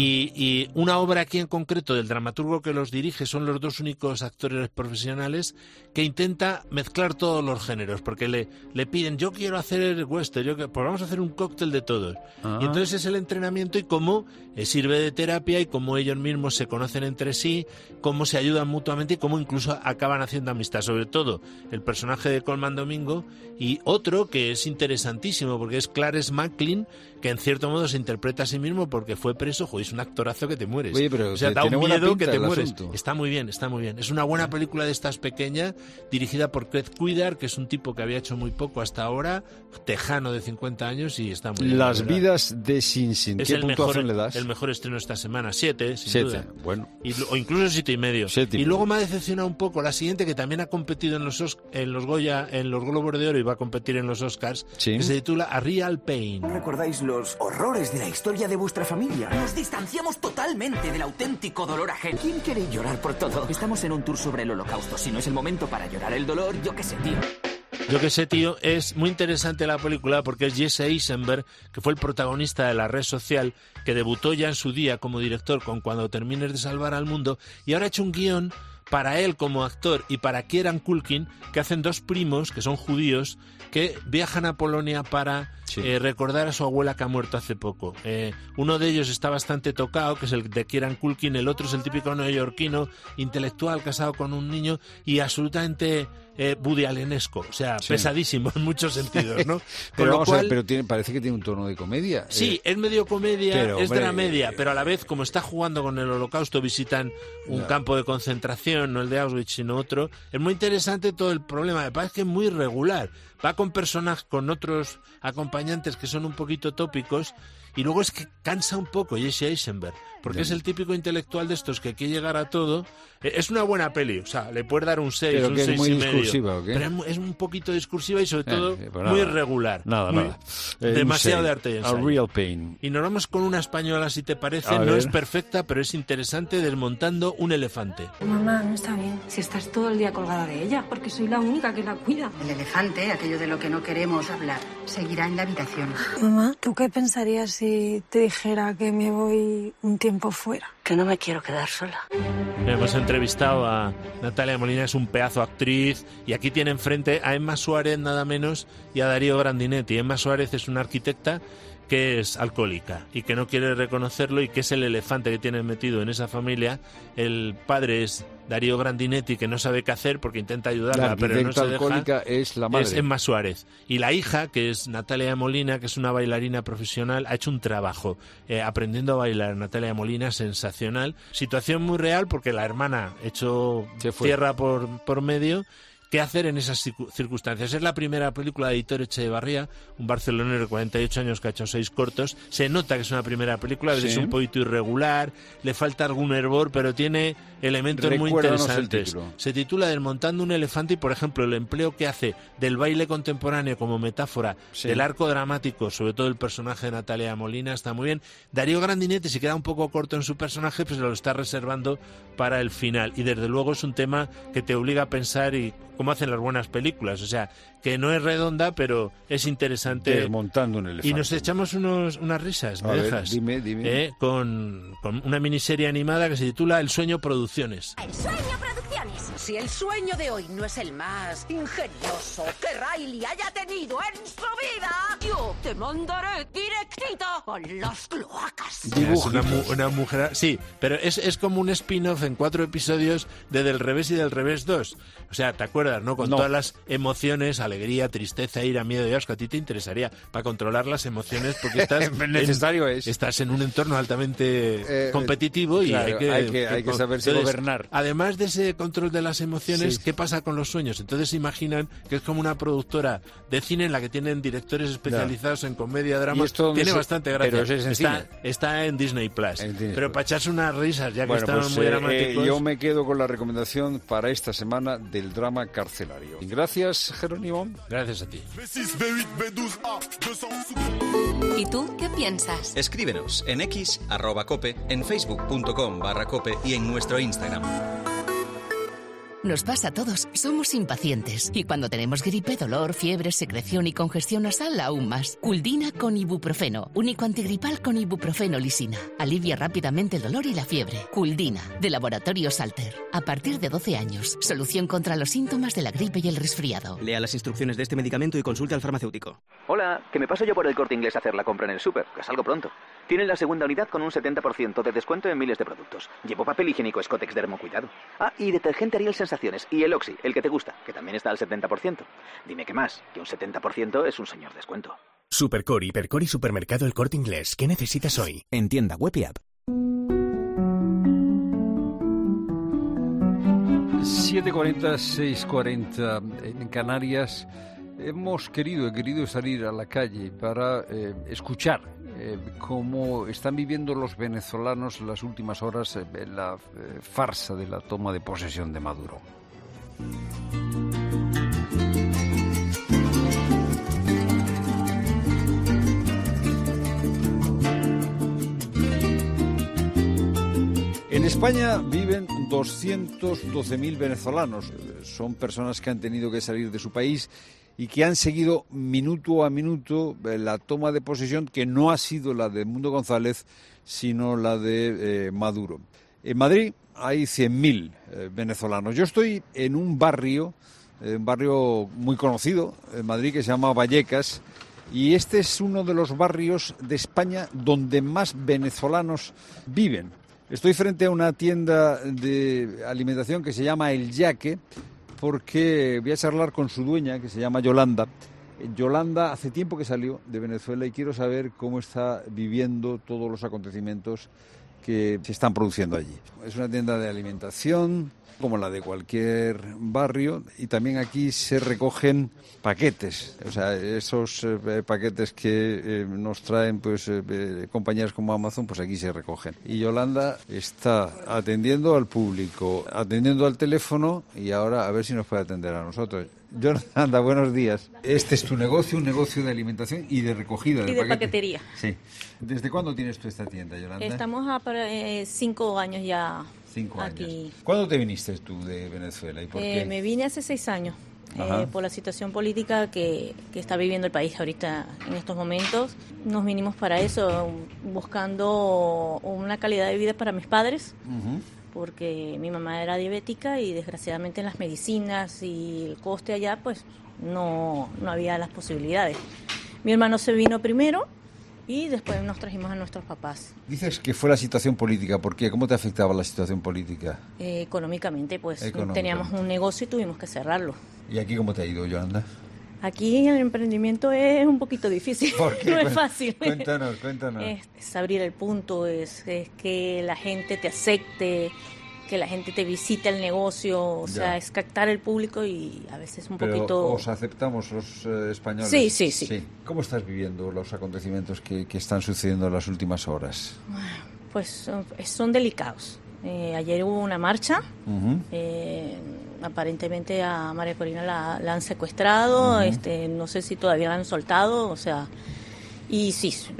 y una obra aquí en concreto del dramaturgo que los dirige, son los dos únicos actores profesionales, que intenta mezclar todos los géneros, porque le piden, yo quiero hacer western, pues vamos a hacer un cóctel de todos. Y entonces es el entrenamiento y cómo sirve de terapia, y cómo ellos mismos se conocen entre sí, cómo se ayudan mutuamente y cómo incluso acaban haciendo amistad. Sobre todo el personaje de Colman Domingo, y otro que es interesantísimo porque es Clarence Macklin, que en cierto modo se interpreta a sí mismo porque fue preso. Joder, es un actorazo que te mueres. Oye, pero o sea, da un miedo que te mueres. Asunto. Está muy bien. Es una buena película de estas pequeña, dirigida por Craig Cuidar, que es un tipo que había hecho muy poco hasta ahora, tejano de 50 años, y está muy bien. Las vidas de Sing Sing. ¿Qué puntuación le das? El mejor estreno esta semana, 7, sin duda. Bueno. O incluso 7,5. Y luego me ha decepcionado un poco la siguiente, que también ha competido en los Goya, en los Globos de Oro, y va a competir en los Oscars, que se titula A Real Pain. ¿Recordáis los horrores de la historia de vuestra familia? Nos distanciamos totalmente del auténtico dolor ajeno. ¿Quién quiere llorar por todo? Estamos en un tour sobre el Holocausto. Si no es el momento para llorar el dolor, yo qué sé, tío. Yo que sé, tío, es muy interesante la película porque es Jesse Eisenberg, que fue el protagonista de La Red Social, que debutó ya en su día como director con Cuando termines de salvar al mundo, y ahora ha hecho un guión para él como actor y para Kieran Culkin, que hacen dos primos, que son judíos, que viajan a Polonia para recordar a su abuela que ha muerto hace poco. Uno de ellos está bastante tocado, que es el de Kieran Culkin, el otro es el típico neoyorquino intelectual casado con un niño y absolutamente Woody Allenesco, o sea, pesadísimo en muchos sentidos, ¿no? Pero parece que tiene un tono de comedia. Sí, es medio comedia, es dramedia, pero a la vez, como está jugando con el Holocausto, visitan un campo de concentración, no el de Auschwitz, sino otro. Es muy interesante todo el problema, me parece que es muy regular. Va con personajes, con otros acompañantes que son un poquito tópicos, y luego es que cansa un poco Jesse Eisenberg, porque es el típico intelectual de estos que quiere llegar a todo. Es una buena peli, o sea, le puedes dar un 6, pero un 6,5. ¿Pero que es muy discursiva o qué? Pero es un poquito discursiva y sobre todo muy irregular. Nada. Demasiado de arte y ensayo. A Real Pain. Y nos vamos con una española, si te parece. No es perfecta, pero es interesante, Desmontando un elefante. Mamá, no está bien. Si estás todo el día colgada de ella, porque soy la única que la cuida. El elefante, aquello de lo que no queremos hablar, seguirá en la habitación. Mamá, ¿tú qué pensarías si te dijera que me voy un tiempo fuera? Que no me quiero quedar sola. Hemos entrevistado a Natalia Molina, es un pedazo actriz, y aquí tiene enfrente a Emma Suárez, nada menos, y a Darío Grandinetti. Emma Suárez es una arquitecta que es alcohólica y que no quiere reconocerlo, y que es el elefante que tiene metido en esa familia. El padre es Darío Grandinetti, que no sabe qué hacer porque intenta ayudarla, pero no se deja. La alcohólica es la madre. Es Emma Suárez. Y la hija, que es Natalia Molina, que es una bailarina profesional, ha hecho un trabajo aprendiendo a bailar. Natalia Molina, sensacional. Situación muy real porque la hermana echó tierra por medio. ¿Qué hacer en esas circunstancias? Es la primera película de Aitor Echevarría, un barcelonero de 48 años que ha hecho 6 cortos. Se nota que es una primera película, es un poquito irregular, le falta algún hervor, pero tiene elementos muy interesantes. Se titula Desmontando un elefante, y por ejemplo el empleo que hace del baile contemporáneo como metáfora del arco dramático, sobre todo el personaje de Natalia Molina, está muy bien. Darío Grandinetti se queda un poco corto en su personaje, pues lo está reservando para el final, y desde luego es un tema que te obliga a pensar y cómo hacen las buenas películas, o sea, que no es redonda, pero es interesante. Desmontando un elefante. Y nos echamos unas risas, ¿me dejas? Dime. Con una miniserie animada que se titula El Sueño Producciones. El Sueño Producciones. si el sueño de hoy no es el más ingenioso que Riley haya tenido en su vida, yo te mandaré directita a las cloacas. Es una mujer... Sí, pero es como un spin-off en 4 episodios de Del Revés y Del Revés 2. O sea, ¿te acuerdas, no? Con todas las emociones, alegría, tristeza, ira, miedo y asco. A ti te interesaría para controlar las emociones porque estás... Estás en un entorno altamente competitivo y claro, hay que saberse gobernar. Además de ese control de las emociones, ¿qué pasa con los sueños? Entonces imaginan que es como una productora de cine en la que tienen directores especializados en comedia, drama. Tiene bastante gracia. Pero está en Disney Plus. Pero para echarse unas risas, ya que están muy dramáticos. Yo me quedo con la recomendación para esta semana del drama carcelario. Gracias, Jerónimo. Gracias a ti. ¿Y tú qué piensas? Escríbenos en X, @cope, en facebook.com/cope y en nuestro Instagram. Nos pasa a todos, somos impacientes. Y cuando tenemos gripe, dolor, fiebre, secreción y congestión nasal, aún más. Culdina con ibuprofeno, único antigripal con ibuprofeno lisina. Alivia rápidamente el dolor y la fiebre. Culdina, de Laboratorio Salter. A partir de 12 años, solución contra los síntomas de la gripe y el resfriado. Lea las instrucciones de este medicamento y consulte al farmacéutico. Hola, que me paso yo por el Corte Inglés a hacer la compra en el súper, que salgo pronto. Tienen la segunda unidad con un 70% de descuento en miles de productos. Llevo papel higiénico Scottex Dermocuidado. Ah, y detergente Ariel Sensaciones. Y el Oxy, el que te gusta, que también está al 70%. Dime qué más, que un 70% es un señor descuento. Supercore, Hipercore y Supermercado El Corte Inglés. ¿Qué necesitas hoy? En tienda web y app. 7:40, 6:40 en Canarias. He querido salir a la calle para escuchar cómo están viviendo los venezolanos las últimas horas la farsa de la toma de posesión de Maduro. En España viven 212.000 venezolanos. Son personas que han tenido que salir de su país y que han seguido minuto a minuto la toma de posesión, que no ha sido la de Mundo González, sino la de Maduro. En Madrid hay 100.000 venezolanos. Yo estoy en un barrio muy conocido en Madrid que se llama Vallecas, y este es uno de los barrios de España donde más venezolanos viven. Estoy frente a una tienda de alimentación que se llama El Yaque, porque voy a charlar con su dueña, que se llama Yolanda. Yolanda hace tiempo que salió de Venezuela y quiero saber cómo está viviendo todos los acontecimientos que se están produciendo allí. Es una tienda de alimentación, como la de cualquier barrio, y también aquí se recogen paquetes, o sea, esos paquetes que nos traen compañías como Amazon, pues aquí se recogen. Y Yolanda está atendiendo al público, atendiendo al teléfono, y ahora a ver si nos puede atender a nosotros. Yolanda, buenos días. Este es tu negocio, un negocio de alimentación y de recogida de paquetería. Sí. ¿Desde cuándo tienes tú esta tienda, Yolanda? Estamos a 5 años ya. 5 años. Aquí. ¿Cuándo te viniste tú de Venezuela y por qué? Me vine hace 6 años por la situación política que está viviendo el país ahorita en estos momentos. Nos vinimos para eso, buscando una calidad de vida para mis padres, porque mi mamá era diabética y desgraciadamente en las medicinas y el coste allá pues no había las posibilidades. Mi hermano se vino primero y después nos trajimos a nuestros papás. Dices que fue la situación política. ¿Por qué? ¿Cómo te afectaba la situación política? Económicamente, pues teníamos un negocio y tuvimos que cerrarlo. ¿Y aquí cómo te ha ido, Yolanda? Aquí el emprendimiento es un poquito difícil. ¿Por qué? No es fácil. Cuéntanos. Es abrir el punto, es que la gente te acepte, que la gente te visite el negocio, o sea, es captar el público y a veces un poquito... ¿Os aceptamos los españoles? Sí. ¿Cómo estás viviendo los acontecimientos que están sucediendo en las últimas horas? Pues son delicados. Ayer hubo una marcha, aparentemente a María Corina la han secuestrado, no sé si todavía la han soltado, o sea, y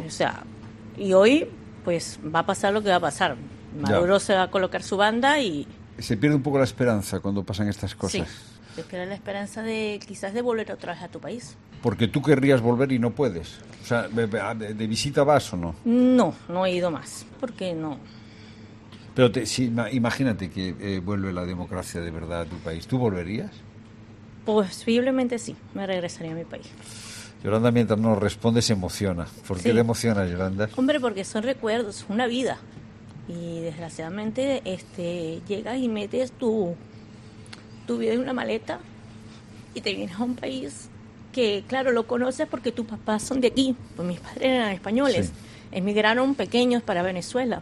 hoy pues va a pasar lo que va a pasar. Maduro se va a colocar su banda y... Se pierde un poco la esperanza cuando pasan estas cosas. Sí, se pierde la esperanza de quizás de volver otra vez a tu país. Porque tú querrías volver y no puedes. O sea, ¿de visita vas o no? No he ido más, porque no. Pero imagínate que vuelve la democracia de verdad a tu país. ¿Tú volverías? Posiblemente sí, me regresaría a mi país. Yolanda, mientras nos responde, se emociona. ¿Por qué te emociona, Yolanda? Hombre, porque son recuerdos, una vida. Y desgraciadamente llegas y metes tu vida en una maleta y te vienes a un país que, claro, lo conoces porque tus papás son de aquí. Pues mis padres eran españoles. Sí. Emigraron pequeños para Venezuela.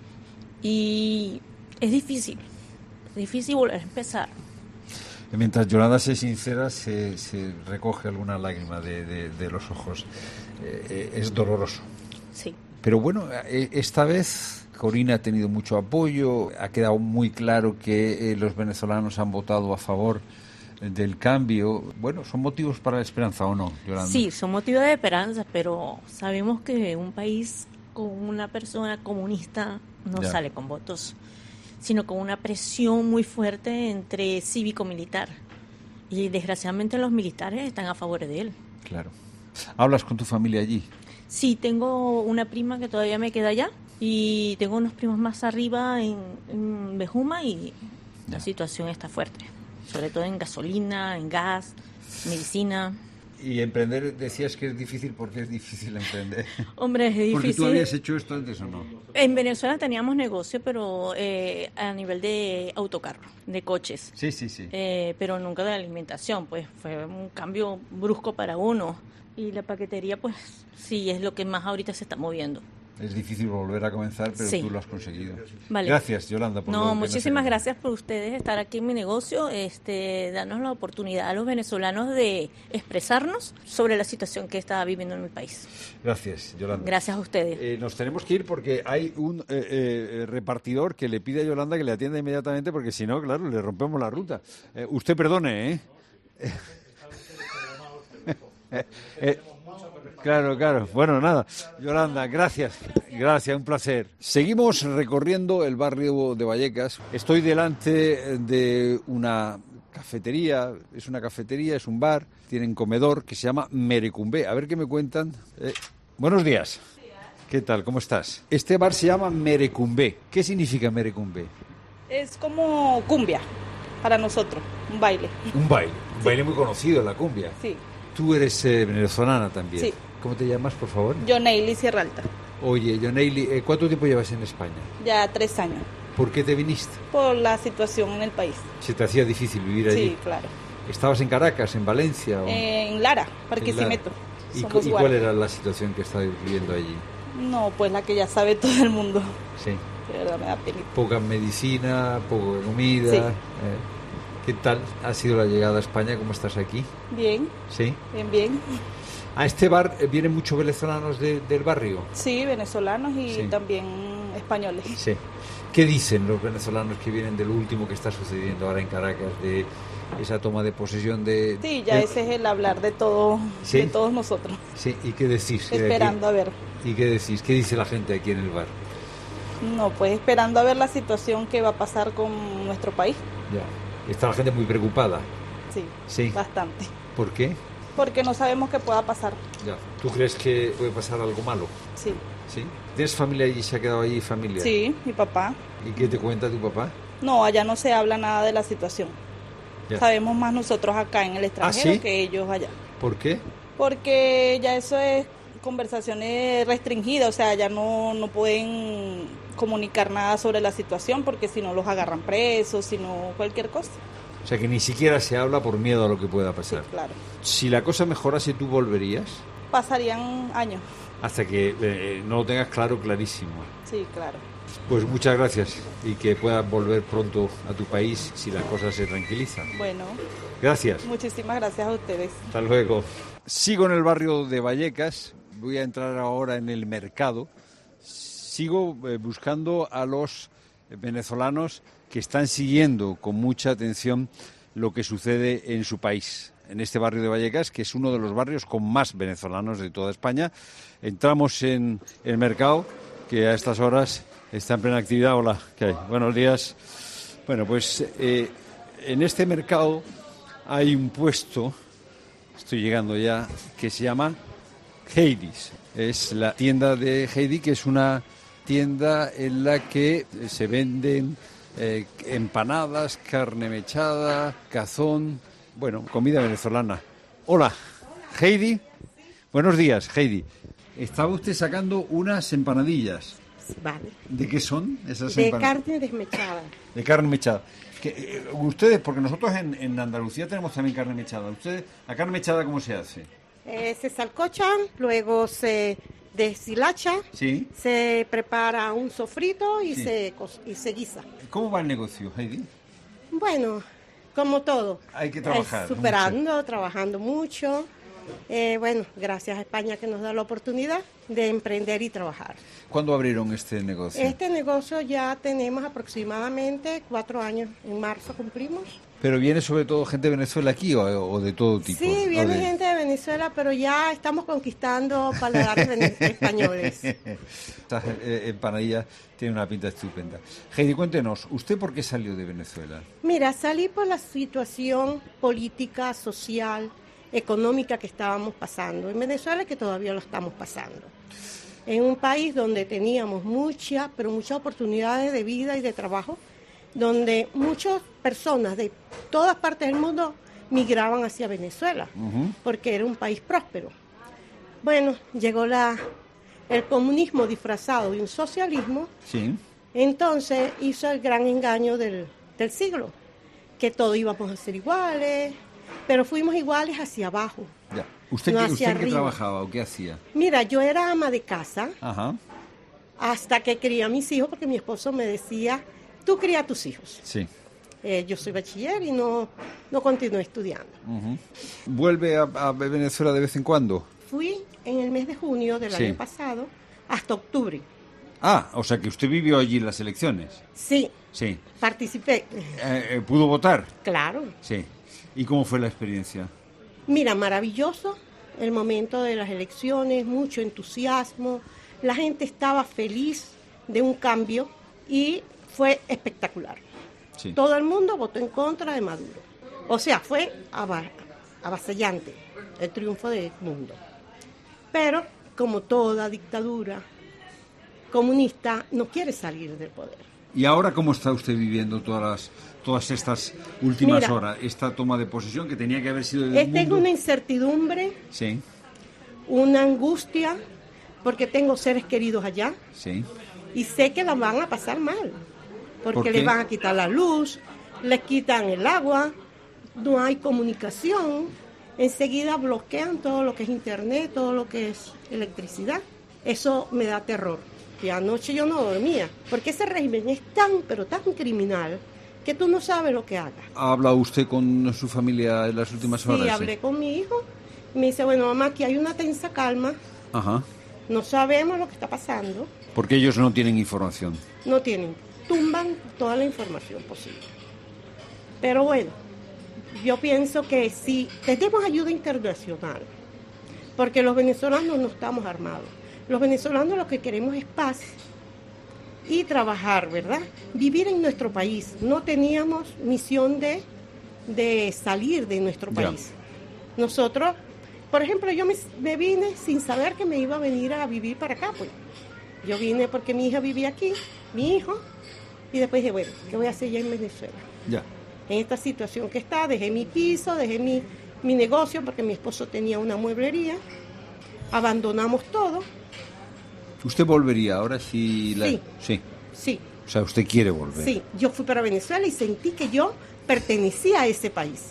Y es difícil volver a empezar. Mientras Yolanda se sincera, se recoge alguna lágrima de los ojos. Es doloroso. Sí. Pero bueno, esta vez Corina ha tenido mucho apoyo. Ha quedado muy claro que los venezolanos han votado a favor del cambio. Bueno, ¿son motivos para la esperanza o no, Yolanda? Sí, son motivos de esperanza, pero sabemos que un país con una persona comunista no sale con votos, sino con una presión muy fuerte entre cívico-militar. Y desgraciadamente los militares están a favor de él. Claro. ¿Hablas con tu familia allí? Sí, tengo una prima que todavía me queda allá y tengo unos primos más arriba en Bejuma y la situación está fuerte. Sobre todo en gasolina, en gas, medicina. Y emprender, decías que es difícil. ¿Por qué es difícil emprender? Hombre, es difícil. ¿Porque tú habías hecho esto antes o no? En Venezuela teníamos negocio, pero a nivel de autocarro, de coches. Sí. Pero nunca de alimentación, pues fue un cambio brusco para uno. Y la paquetería, pues sí, es lo que más ahorita se está moviendo. Es difícil volver a comenzar, pero sí. Tú lo has conseguido. Vale. Gracias, Yolanda. Muchísimas gracias por ustedes estar aquí en mi negocio, darnos la oportunidad a los venezolanos de expresarnos sobre la situación que está viviendo en mi país. Gracias, Yolanda. Gracias a ustedes. Nos tenemos que ir porque hay un repartidor que le pide a Yolanda que le atienda inmediatamente porque si no, claro, le rompemos la ruta. Usted perdone, ¿eh? Claro. Bueno, nada. Yolanda, gracias, un placer. Seguimos recorriendo el barrio de Vallecas. Estoy delante de una cafetería. Es un bar. Tienen comedor que se llama Merecumbé. A ver qué me cuentan. Buenos días. ¿Qué tal? ¿Cómo estás? Este bar se llama Merecumbé. ¿Qué significa Merecumbé? Es como cumbia para nosotros, un baile. Un baile muy conocido, la cumbia. Sí. Tú eres venezolana también. Sí. ¿Cómo te llamas, por favor? Yoneili Sierra Alta. Oye, Yoneili, ¿cuánto tiempo llevas en España? Ya 3 años. ¿Por qué te viniste? Por la situación en el país. ¿Se te hacía difícil vivir allí? Sí, claro. ¿Estabas en Caracas, en Valencia? O... En Lara, Barquisimeto. ¿Y cuál era la situación que estabas viviendo allí? No, pues la que ya sabe todo el mundo. Sí. De verdad me da pena. Poca medicina, poco de comida. Sí. ¿Qué tal ha sido la llegada a España? ¿Cómo estás aquí? Bien. ¿Sí? Bien. ¿A este bar vienen muchos venezolanos del barrio? Sí, venezolanos y también españoles. Sí. ¿Qué dicen los venezolanos que vienen de lo último que está sucediendo ahora en Caracas, de esa toma de posesión de... Sí, ya ese es el hablar de todo, ¿sí? De todos nosotros. Sí, ¿y qué decís? Esperando a ver. ¿Y qué decís? ¿Qué dice la gente aquí en el bar? No, pues esperando a ver la situación que va a pasar con nuestro país. Ya. ¿Está la gente muy preocupada? Sí, bastante. ¿Por qué? Porque no sabemos qué pueda pasar. Ya. ¿Tú crees que puede pasar algo malo? Sí. ¿Sí? ¿Tienes familia allí? ¿Se ha quedado allí familia? Sí, mi papá. ¿Y qué te cuenta tu papá? No, allá no se habla nada de la situación. Ya. Sabemos más nosotros acá en el extranjero que ellos allá. ¿Por qué? Porque ya eso es conversaciones restringidas, o sea, ya no pueden comunicar nada sobre la situación porque si no los agarran presos, si no cualquier cosa. O sea, que ni siquiera se habla por miedo a lo que pueda pasar. Sí, claro. Si la cosa mejorase, ¿tú volverías? Pasarían años. Hasta que no lo tengas clarísimo. Sí, claro. Pues muchas gracias y que puedas volver pronto a tu país si las cosas se tranquilizan. Bueno. Gracias. Muchísimas gracias a ustedes. Hasta luego. Sigo en el barrio de Vallecas. Voy a entrar ahora en el mercado. Sigo buscando a los venezolanos que están siguiendo con mucha atención lo que sucede en su país, en este barrio de Vallecas, que es uno de los barrios con más venezolanos de toda España. Entramos en el mercado, que a estas horas está en plena actividad. Hola, ¿qué hay? Buenos días. Bueno, pues en este mercado hay un puesto, estoy llegando ya, que se llama Heidi's. Es la tienda de Heidi, que es una tienda en la que se venden empanadas, carne mechada, cazón, bueno, comida venezolana. Hola, Heidi. Buenos días, Heidi. Estaba usted sacando unas empanadillas. Vale. ¿De qué son esas de empanadas? Carne desmechada. De carne mechada. Ustedes, porque nosotros en Andalucía tenemos también carne mechada. ¿Ustedes, la carne mechada cómo se hace? Se salcochan, luego se deshilacha, ¿sí? Se prepara un sofrito y, sí. se guisa. ¿Cómo va el negocio, Heidi? Bueno, como todo. Hay que trabajar. Superando, mucho. Trabajando mucho. Bueno, gracias a España que nos da la oportunidad de emprender y trabajar. ¿Cuándo abrieron este negocio? Este negocio ya tenemos aproximadamente 4 años. En marzo cumplimos. ¿Pero viene sobre todo gente de Venezuela aquí o de todo tipo? Sí, viene gente de Venezuela, pero ya estamos conquistando paladares españoles. Estas empanadillas tienen una pinta estupenda. Heidi, cuéntenos, ¿usted por qué salió de Venezuela? Mira, salí por la situación política, social, económica que estábamos pasando en Venezuela y que todavía lo estamos pasando. En un país donde teníamos muchas oportunidades de vida y de trabajo, donde muchas personas de todas partes del mundo migraban hacia Venezuela, porque era un país próspero. Bueno, llegó el comunismo disfrazado de un socialismo, sí. Entonces hizo el gran engaño del siglo, que todos íbamos a ser iguales, pero fuimos iguales hacia abajo. Ya. ¿Usted en qué trabajaba o qué hacía? Mira, yo era ama de casa. Ajá. Hasta que crié a mis hijos, porque mi esposo me decía, tú cría a tus hijos. Sí. Yo soy bachiller y no continué estudiando. ¿Vuelve a Venezuela de vez en cuando? Fui en el mes de junio del año pasado hasta octubre. Ah, o sea que usted vivió allí en las elecciones. Sí. Sí. Participé. ¿Pudo votar? Claro. Sí. ¿Y cómo fue la experiencia? Mira, maravilloso el momento de las elecciones, mucho entusiasmo, la gente estaba feliz de un cambio y fue espectacular. Sí. Todo el mundo votó en contra de Maduro. O sea, fue avasallante el triunfo del mundo. Pero, como toda dictadura comunista, no quiere salir del poder. ¿Y ahora cómo está usted viviendo todas estas últimas horas, esta toma de posesión que tenía que haber sido del mundo? Tengo una incertidumbre, sí, una angustia, porque tengo seres queridos allá, sí, y sé que la van a pasar mal, porque les van a quitar la luz, les quitan el agua, no hay comunicación, enseguida bloquean todo lo que es internet, todo lo que es electricidad. Eso me da terror. Y anoche yo no dormía, porque ese régimen es tan, pero tan criminal, que tú no sabes lo que haga. ¿Ha hablado usted con su familia en las últimas horas? Sí, hablé con mi hijo. Me dice, bueno, mamá, aquí hay una tensa calma. Ajá. No sabemos lo que está pasando. Porque ellos no tienen información. No tienen. Tumban toda la información posible. Pero bueno, yo pienso que sí, tenemos ayuda internacional, porque los venezolanos no estamos armados. Los venezolanos lo que queremos es paz y trabajar, ¿verdad? Vivir en nuestro país. No teníamos misión de salir de nuestro país. Nosotros, por ejemplo, yo me vine sin saber que me iba a venir a vivir para acá, pues. Yo vine porque mi hija vivía aquí, mi hijo, y después dije, bueno, ¿qué voy a hacer ya en Venezuela? Ya. En esta situación que está, dejé mi piso, dejé mi negocio, porque mi esposo tenía una mueblería, abandonamos todo. ¿Usted volvería ahora si Sí. Sí. Sí. O sea, ¿usted quiere volver? Sí, yo fui para Venezuela y sentí que yo pertenecía a ese país.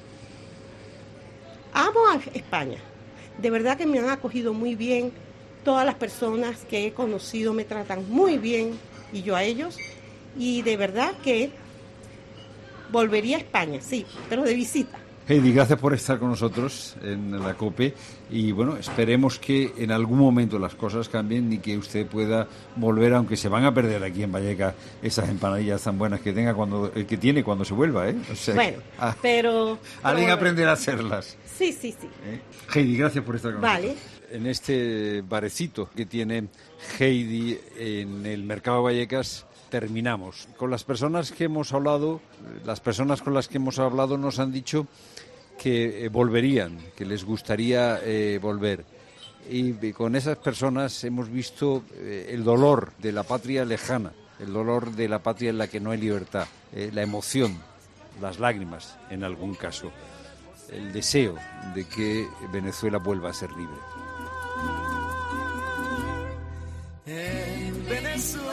Amo a España. De verdad que me han acogido muy bien. Todas las personas que he conocido me tratan muy bien y yo a ellos. Y de verdad que volvería a España, sí, pero de visita. Heidi, gracias por estar con nosotros en la COPE y bueno, esperemos que en algún momento las cosas cambien y que usted pueda volver, aunque se van a perder aquí en Vallecas esas empanadillas tan buenas que tiene cuando se vuelva, ¿eh? O sea, bueno, pero alguien aprenderá a hacerlas. Sí. Heidi, gracias por estar con nosotros. Vale. En este barecito que tiene Heidi en el Mercado de Vallecas terminamos. Con las personas que hemos hablado, las personas con las que hemos hablado nos han dicho que volverían, que les gustaría volver. Y con esas personas hemos visto el dolor de la patria lejana, el dolor de la patria en la que no hay libertad, la emoción, las lágrimas en algún caso, el deseo de que Venezuela vuelva a ser libre. En Venezuela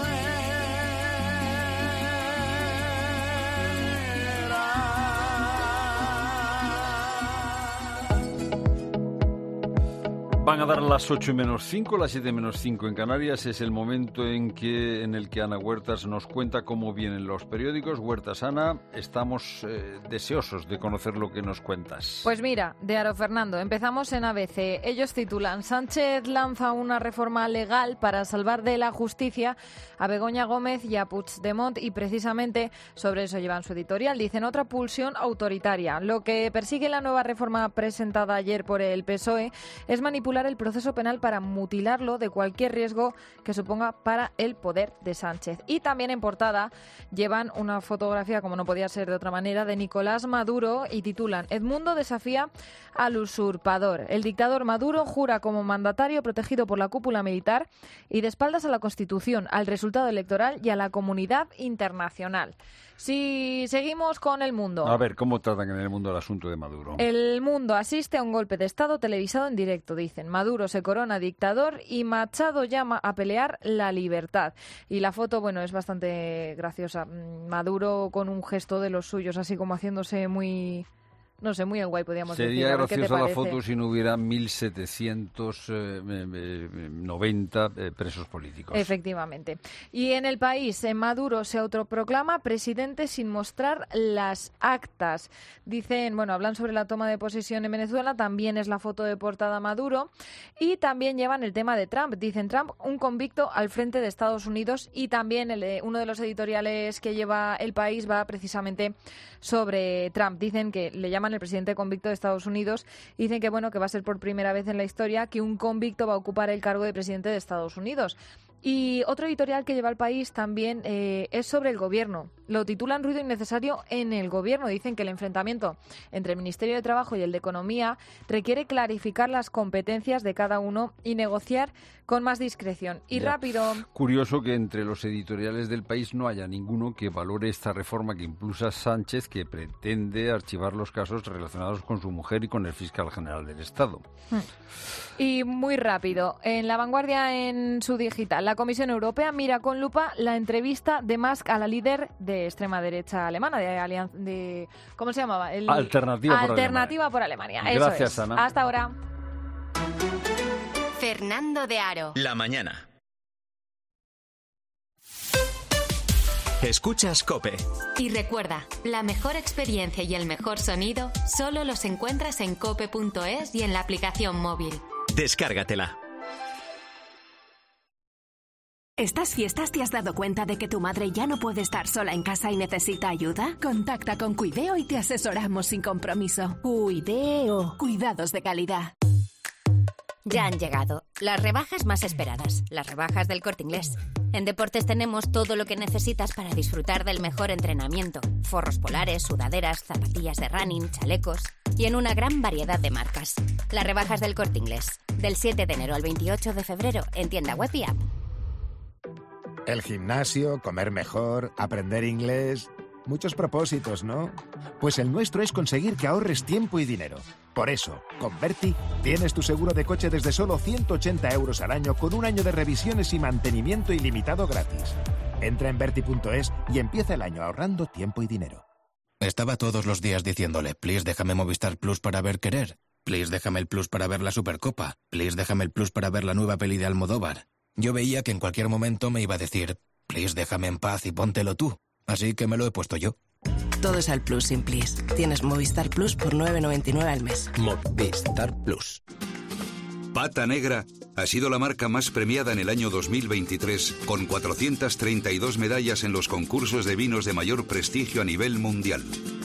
van a dar las 8:05, las 7:05 en Canarias. Es el momento en el que Ana Huertas nos cuenta cómo vienen los periódicos. Huertas, Ana, estamos deseosos de conocer lo que nos cuentas. Pues mira, de Aro Fernando, empezamos en ABC. Ellos titulan: Sánchez lanza una reforma legal para salvar de la justicia a Begoña Gómez y a Puigdemont, y precisamente sobre eso llevan su editorial. Dicen: otra pulsión autoritaria. Lo que persigue la nueva reforma presentada ayer por el PSOE es manipular el proceso penal para mutilarlo de cualquier riesgo que suponga para el poder de Sánchez. Y también en portada llevan una fotografía, como no podía ser de otra manera, de Nicolás Maduro, y titulan: Edmundo desafía al usurpador. El dictador Maduro jura como mandatario protegido por la cúpula militar y de espaldas a la Constitución, al resultado electoral y a la comunidad internacional. Si seguimos con El Mundo. A ver, ¿cómo tratan en El Mundo el asunto de Maduro? El Mundo asiste a un golpe de Estado televisado en directo, dicen. Maduro se corona dictador y Machado llama a pelear la libertad. Y la foto, bueno, es bastante graciosa. Maduro con un gesto de los suyos, así como haciéndose muy... No sé, muy en guay, podríamos decir. Sería graciosa la foto si no hubiera 1.790 presos políticos. Efectivamente. Y en El País, Maduro se autoproclama presidente sin mostrar las actas. Dicen, bueno, hablan sobre la toma de posesión en Venezuela, también es la foto de portada Maduro, y también llevan el tema de Trump. Dicen: Trump, un convicto al frente de Estados Unidos, y también uno de los editoriales que lleva El País va precisamente sobre Trump. Dicen que le llaman el presidente convicto de Estados Unidos, y dicen que bueno, que va a ser por primera vez en la historia que un convicto va a ocupar el cargo de presidente de Estados Unidos. Y otro editorial que lleva El País también es sobre el gobierno. Lo titulan: Ruido innecesario en el gobierno. Dicen que el enfrentamiento entre el Ministerio de Trabajo y el de Economía requiere clarificar las competencias de cada uno y negociar con más discreción. Y ya. Rápido. Curioso que entre los editoriales del País no haya ninguno que valore esta reforma que impulsa Sánchez, que pretende archivar los casos relacionados con su mujer y con el fiscal general del Estado. Y muy rápido, en La Vanguardia, en su digital, la Comisión Europea mira con lupa la entrevista de Musk a la líder de extrema derecha alemana, de ¿cómo se llamaba? Alternativa por Alemania. Gracias, eso es. Ana. Hasta ahora. Fernando de Aro. La mañana. Escuchas COPE. Y recuerda, la mejor experiencia y el mejor sonido solo los encuentras en cope.es y en la aplicación móvil. Descárgatela. ¿Estas fiestas te has dado cuenta de que tu madre ya no puede estar sola en casa y necesita ayuda? Contacta con Cuideo y te asesoramos sin compromiso. Cuideo. Cuidados de calidad. Ya han llegado las rebajas más esperadas, las rebajas del Corte Inglés. En deportes tenemos todo lo que necesitas para disfrutar del mejor entrenamiento. Forros polares, sudaderas, zapatillas de running, chalecos y en una gran variedad de marcas. Las rebajas del Corte Inglés, del 7 de enero al 28 de febrero en tienda web y app. El gimnasio, comer mejor, aprender inglés... Muchos propósitos, ¿no? Pues el nuestro es conseguir que ahorres tiempo y dinero. Por eso, con Berti tienes tu seguro de coche desde solo 180 euros al año con un año de revisiones y mantenimiento ilimitado gratis. Entra en Berti.es y empieza el año ahorrando tiempo y dinero. Estaba todos los días diciéndole: please déjame Movistar Plus para ver Querer, please déjame el Plus para ver la Supercopa, please déjame el Plus para ver la nueva peli de Almodóvar. Yo veía que en cualquier momento me iba a decir: please déjame en paz y póntelo tú. Así que me lo he puesto yo. Todo es al Plus sin Please. Tienes Movistar Plus por 9,99 al mes. Movistar Plus. Pata Negra ha sido la marca más premiada en el año 2023, con 432 medallas en los concursos de vinos de mayor prestigio a nivel mundial.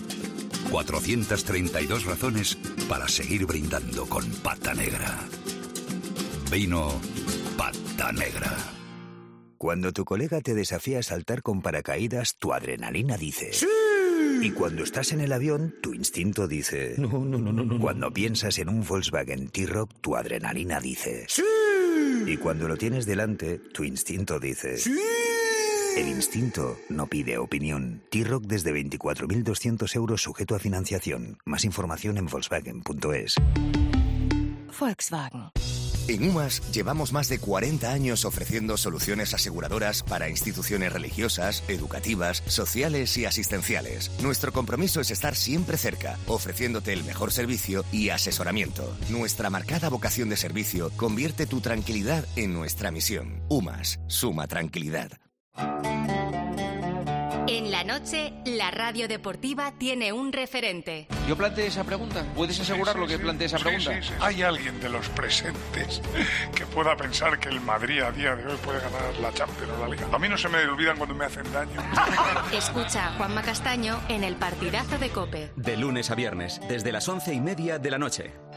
432 razones para seguir brindando con Pata Negra. Vino Pata Negra. Cuando tu colega te desafía a saltar con paracaídas, tu adrenalina dice... ¡Sí! Y cuando estás en el avión, tu instinto dice... No. Cuando piensas en un Volkswagen T-Roc, tu adrenalina dice... ¡Sí! Y cuando lo tienes delante, tu instinto dice... ¡Sí! El instinto no pide opinión. T-Roc desde 24.200 euros sujeto a financiación. Más información en Volkswagen.es. Volkswagen. En UMAS llevamos más de 40 años ofreciendo soluciones aseguradoras para instituciones religiosas, educativas, sociales y asistenciales. Nuestro compromiso es estar siempre cerca, ofreciéndote el mejor servicio y asesoramiento. Nuestra marcada vocación de servicio convierte tu tranquilidad en nuestra misión. UMAS, suma tranquilidad. En la noche, la radio deportiva tiene un referente. Yo planteé esa pregunta. ¿Puedes asegurarlo que planteé esa pregunta? Sí. ¿Hay alguien de los presentes que pueda pensar que el Madrid a día de hoy puede ganar la Champions o la Liga? A mí no se me olvidan cuando me hacen daño. Escucha a Juanma Castaño en El Partidazo de COPE. De lunes a viernes, desde las 11:30 de la noche.